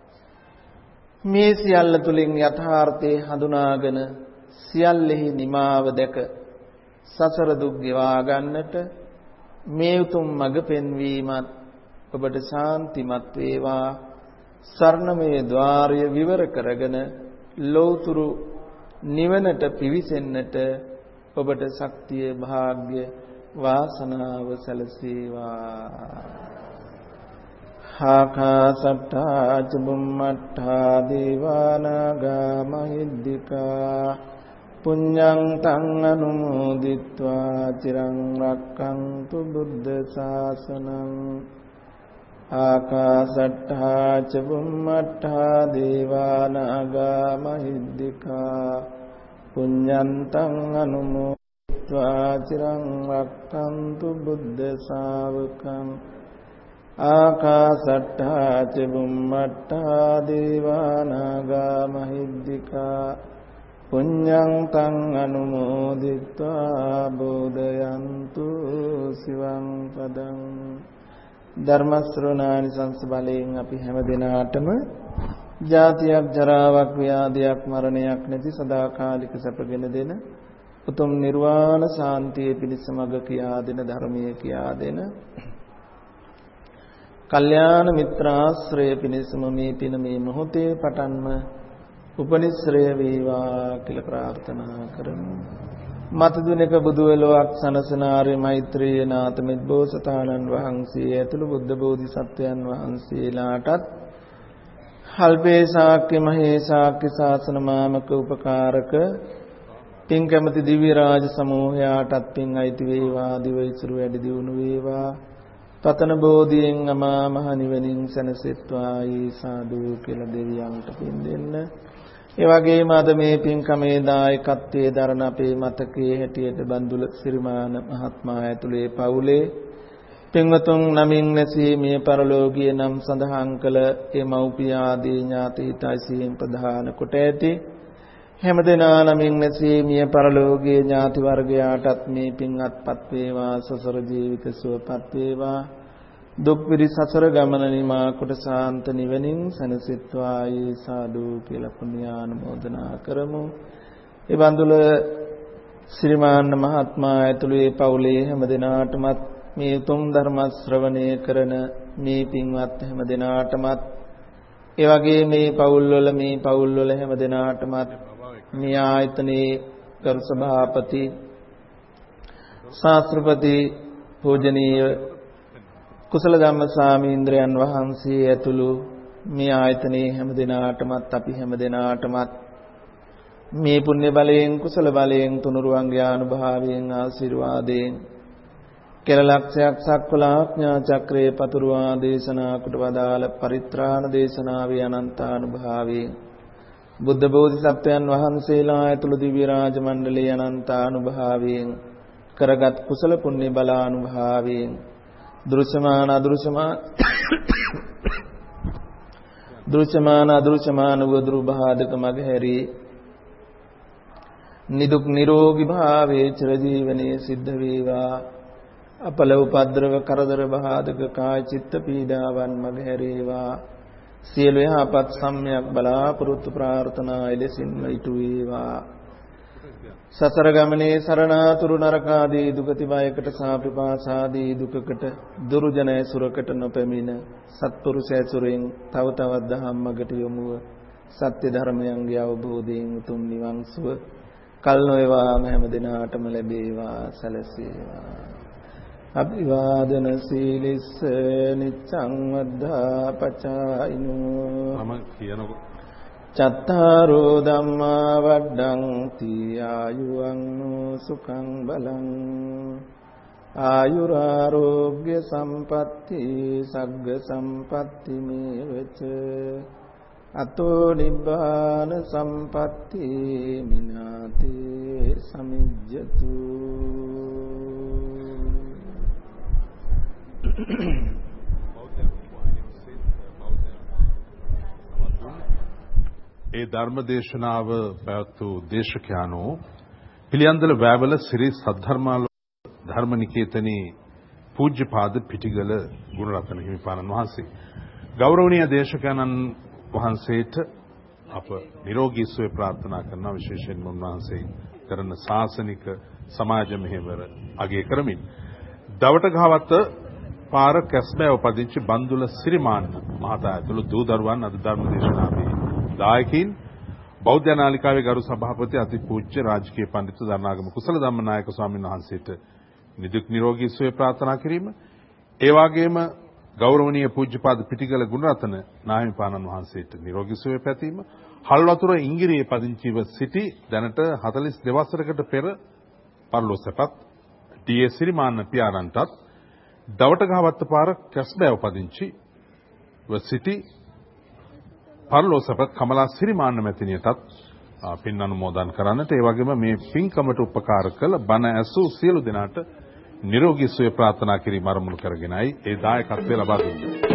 මේ සියල්ල තුලින් යථාර්ථයේ හඳුනාගෙන සියල්ලෙහි නිමාව දැක සසර දුක් ගෙවා ගන්නට මේ උතුම් මඟ පෙන්වීමත් ඔබට ශාන්තිමත් වේවා. සරණමය ద్వාරය විවර කරගෙන ලෞතුරු නිවනට පිවිසෙන්නට ඔබට ශක්තිය, වාග්ය, වාසනාව සැලසේවා. ආකාසට්ටා චුම්මට්ටා දේවානාගා මහිද්దికා පුඤ්ඤං තං අනුමෝදිත්වා චිරං රක්ඛන්තු බුද්ධ ශාසනං ආකාශට්ඨා ච බුම්මට්ඨා දේවා නාග මහිද්దికා පුඤ්ඤන්තං අනුමෝදිत्वा චිරං රක්ඛන්තු බුද්ධ ශාවකං ආකාශට්ඨා ච බුම්මට්ඨා දේවා නාග මහිද්దికා පුඤ්ඤන්තං අනුමෝදිत्वा බෝධයන්තු සිවං පදං ධර්ම ශ්‍රවණානි සංස බලයෙන් අපි හැම දිනාටම ජාතියක් ජරාවක් ව්‍යාධියක් මරණයක් නැති සදාකාලික සැපගෙන දෙන උතුම් නිර්වාණ සාන්තිය පිණිස මඟ කියා දෙන ධර්මයේ කියා දෙන කල්යාණ මිත්‍රාශ්‍රය පිණිසම මේ පින මේ මොහොතේ පටන්ම උපනිශ්‍රය වේවා කියලා ප්‍රාර්ථනා කරමු. මත දිනක බුදු වෙලොවක් සනසන ආර්ය මෛත්‍රී නාත මෙත් බෝසතාණන් වහන්සේ ඇතුළු බුද්ධ බෝධිසත්වයන් වහන්සේලාටත් හල්පේ ශාක්‍ය මහේ ශාක්‍ය ශාසන මාමක උපකාරක පින් කැමති දිව්‍ය රාජ සමූහයාටත් පින් අයිති වේවා දිවයිසුරු වැඩි දියුණු වේවා පතන බෝධියෙන් අමා මහ නිවනින් සැනසෙත්වා ඊ සාදු කියලා දෙවියන්ට පින් දෙන්න. ඒ වගේම අද මේ පින්කමේ දායකත්වයේ දරන අපේ මතකයේ හැටියට බන්දුල සිරිමාන මහත්මයා ඇතුළේ පවුලේ පින්වතුන් නමින් නැසී මේ පරලෝකීය නම් සඳහන් කළ ඒ මව්පිය ආදී ඥාති හිතයිසීන් ප්‍රධාන කොට ඇති හැමදෙනා නමින් නැසී මේ පරලෝකීය ඥාති වර්ගයාටත් මේ පින් අත්පත් වේවා සසර ජීවිත සුවපත් වේවා දුක් පිරි සසර ගමන නිමා කොට සාන්ත නිවනින් සැනසෙත්වා ඊ සාදු කියලා පුණ්‍යානුමෝදනා කරමු. ඒ බන්දුල ශ්‍රීමාන් මහත්මයා ඇතුළු ඒ පවුලේ හැමදෙනාටමත් මේ උතුම් ධර්ම ශ්‍රවණය කරන මේ පින්වත් හැමදෙනාටමත් ඒ වගේ මේ පවුල් වල හැමදෙනාටමත් මේ ආයතනයේ කරු සභාපති ශාස්ත්‍රපති පූජනීය කුසල ධම්ම ස්වාමීන්ද්‍රයන් වහන්සේ ඇතුළු මේ ආයතනයේ හැමදෙනාටමත් අපි හැමදෙනාටමත් මේ පුණ්‍ය බලයෙන් කුසල බලයෙන් තුනුරුවන්ගේ අනුභවයෙන් ආශිර්වාදයෙන් කෙලලක්ෂයක් සක්වලාඥා චක්‍රයේ පතුරුවා දේශනා කොට වදාළ පරිත්‍රාණ දේශනාවේ අනන්තානුභාවයෙන් බුද්ධ බෝධිසත්වයන් වහන්සේලා ඇතුළු දිව්‍ය රාජ මණ්ඩලයේ අනන්තානුභාවයෙන් කරගත් කුසල පුණ්‍ය බලානුභාවයෙන් දෘශ්‍යමාන අදෘශ්‍යමාන වදුරු බාධක මගහැරී නිදුක් නිරෝගී භාවයේ චිරජීවනයේ සිද්ධ වේවා. අපල උපද්‍රව කරදර බාධක කාය චිත්ත පීඩාවන් මගහැරේවා. සියලු යහපත් සම්‍යක් බලාපොරොත්තු ප්‍රාර්ථනා එලෙසින්ම ඉටු වේවා. සසර ගමනේ සරණාතුරු නරකාදී දුගති බයකට සාපිපාසාදී දුකකට දුරුජන ඇසුරකට නොපැමිණ සත්පුරුෂ ඇසුරෙන් තව තවත් ධම්මකට යොමුව සත්‍ය ධර්මයන්ගේ අවබෝධයෙන් උතුම් නිවන් සුව කල් නොවේවා හැම දිනාටම ලැබේවා සැලසේවා. අභිවාදන සීලිස්ස නිච්ඡං වද්ධා පචායිනෝ මම කියනකොට චත්තාරෝ ධම්මා වඩ්ඩಂತಿ ආයුවන්නෝ සුඛං බලං ආයුරාෝග්‍ය සම්පatti සග්ග සම්පatti මේවච අතෝ නිබ්බාන සම්පatti මිනාතේ සමිජ්ජතු. ඒ ධර්ම දේශනාව පැවැත් වූ දේශකයාණෝ පිළියන්දල වැවල ශ්‍රී සද්ධර්මාලෝක ධර්මනිකේතනී පූජ්‍යපාද පිටිගල ගුණරත්න හිමිපාණන් වහන්සේ. ගෞරවනීය දේශකයන්න් වහන්සේට අප නිරෝගී සුවය ප්‍රාර්ථනා කරන විශේෂයෙන්ම උන්වහන්සේ කරන ශාසනික සමාජ මෙහෙවර අගය කරමින් දවටගහවත්ත පාර කැස්බෑ උපදින්චි බන්දුල සිරිමාන්න මහතා ඇතුළු දූ දරුවන් අද ධර්ම දේශනාවේ දායකයින් බෞද්ධ නාලිකාවේ ගරු සභාපති අතිපූජ්‍ය රාජකීය පඬිතු දරණාගම කුසල ධම්මනායක ස්වාමීන් වහන්සේට නිදුක් නිරෝගී සුවය ප්‍රාර්ථනා කිරීම. ඒ වගේම ගෞරවනීය පූජ්‍යපාද පිටිගල ගුණරත්න නාහිමිපාණන් වහන්සේට නිරෝගී සුවය පැතීම. හල්වතුර ඉංගිරියේ පදිංචිව සිටි දැනට 42 වසරකට පෙර පරලෝසපත් ඩී.ඒ. සිරිමාන්න පියාණන්ටත් දවටගහවත්ත පාර කැස්බෑව පදිංචිව සිටි පරලෝසපත් කමලා සිරිමාන්න මැතිණියටත් පින් අනුමෝදන් කරන්නට ඒ වගේම මේ පින්කමට උපකාර කළ බණ ඇසූ සියලු දෙනාට නිරෝගී සුවය ප්‍රාර්ථනා කිරීම අරමුණු කරගෙනයි ඒ දායකත්වය ලබා දුන්නේ.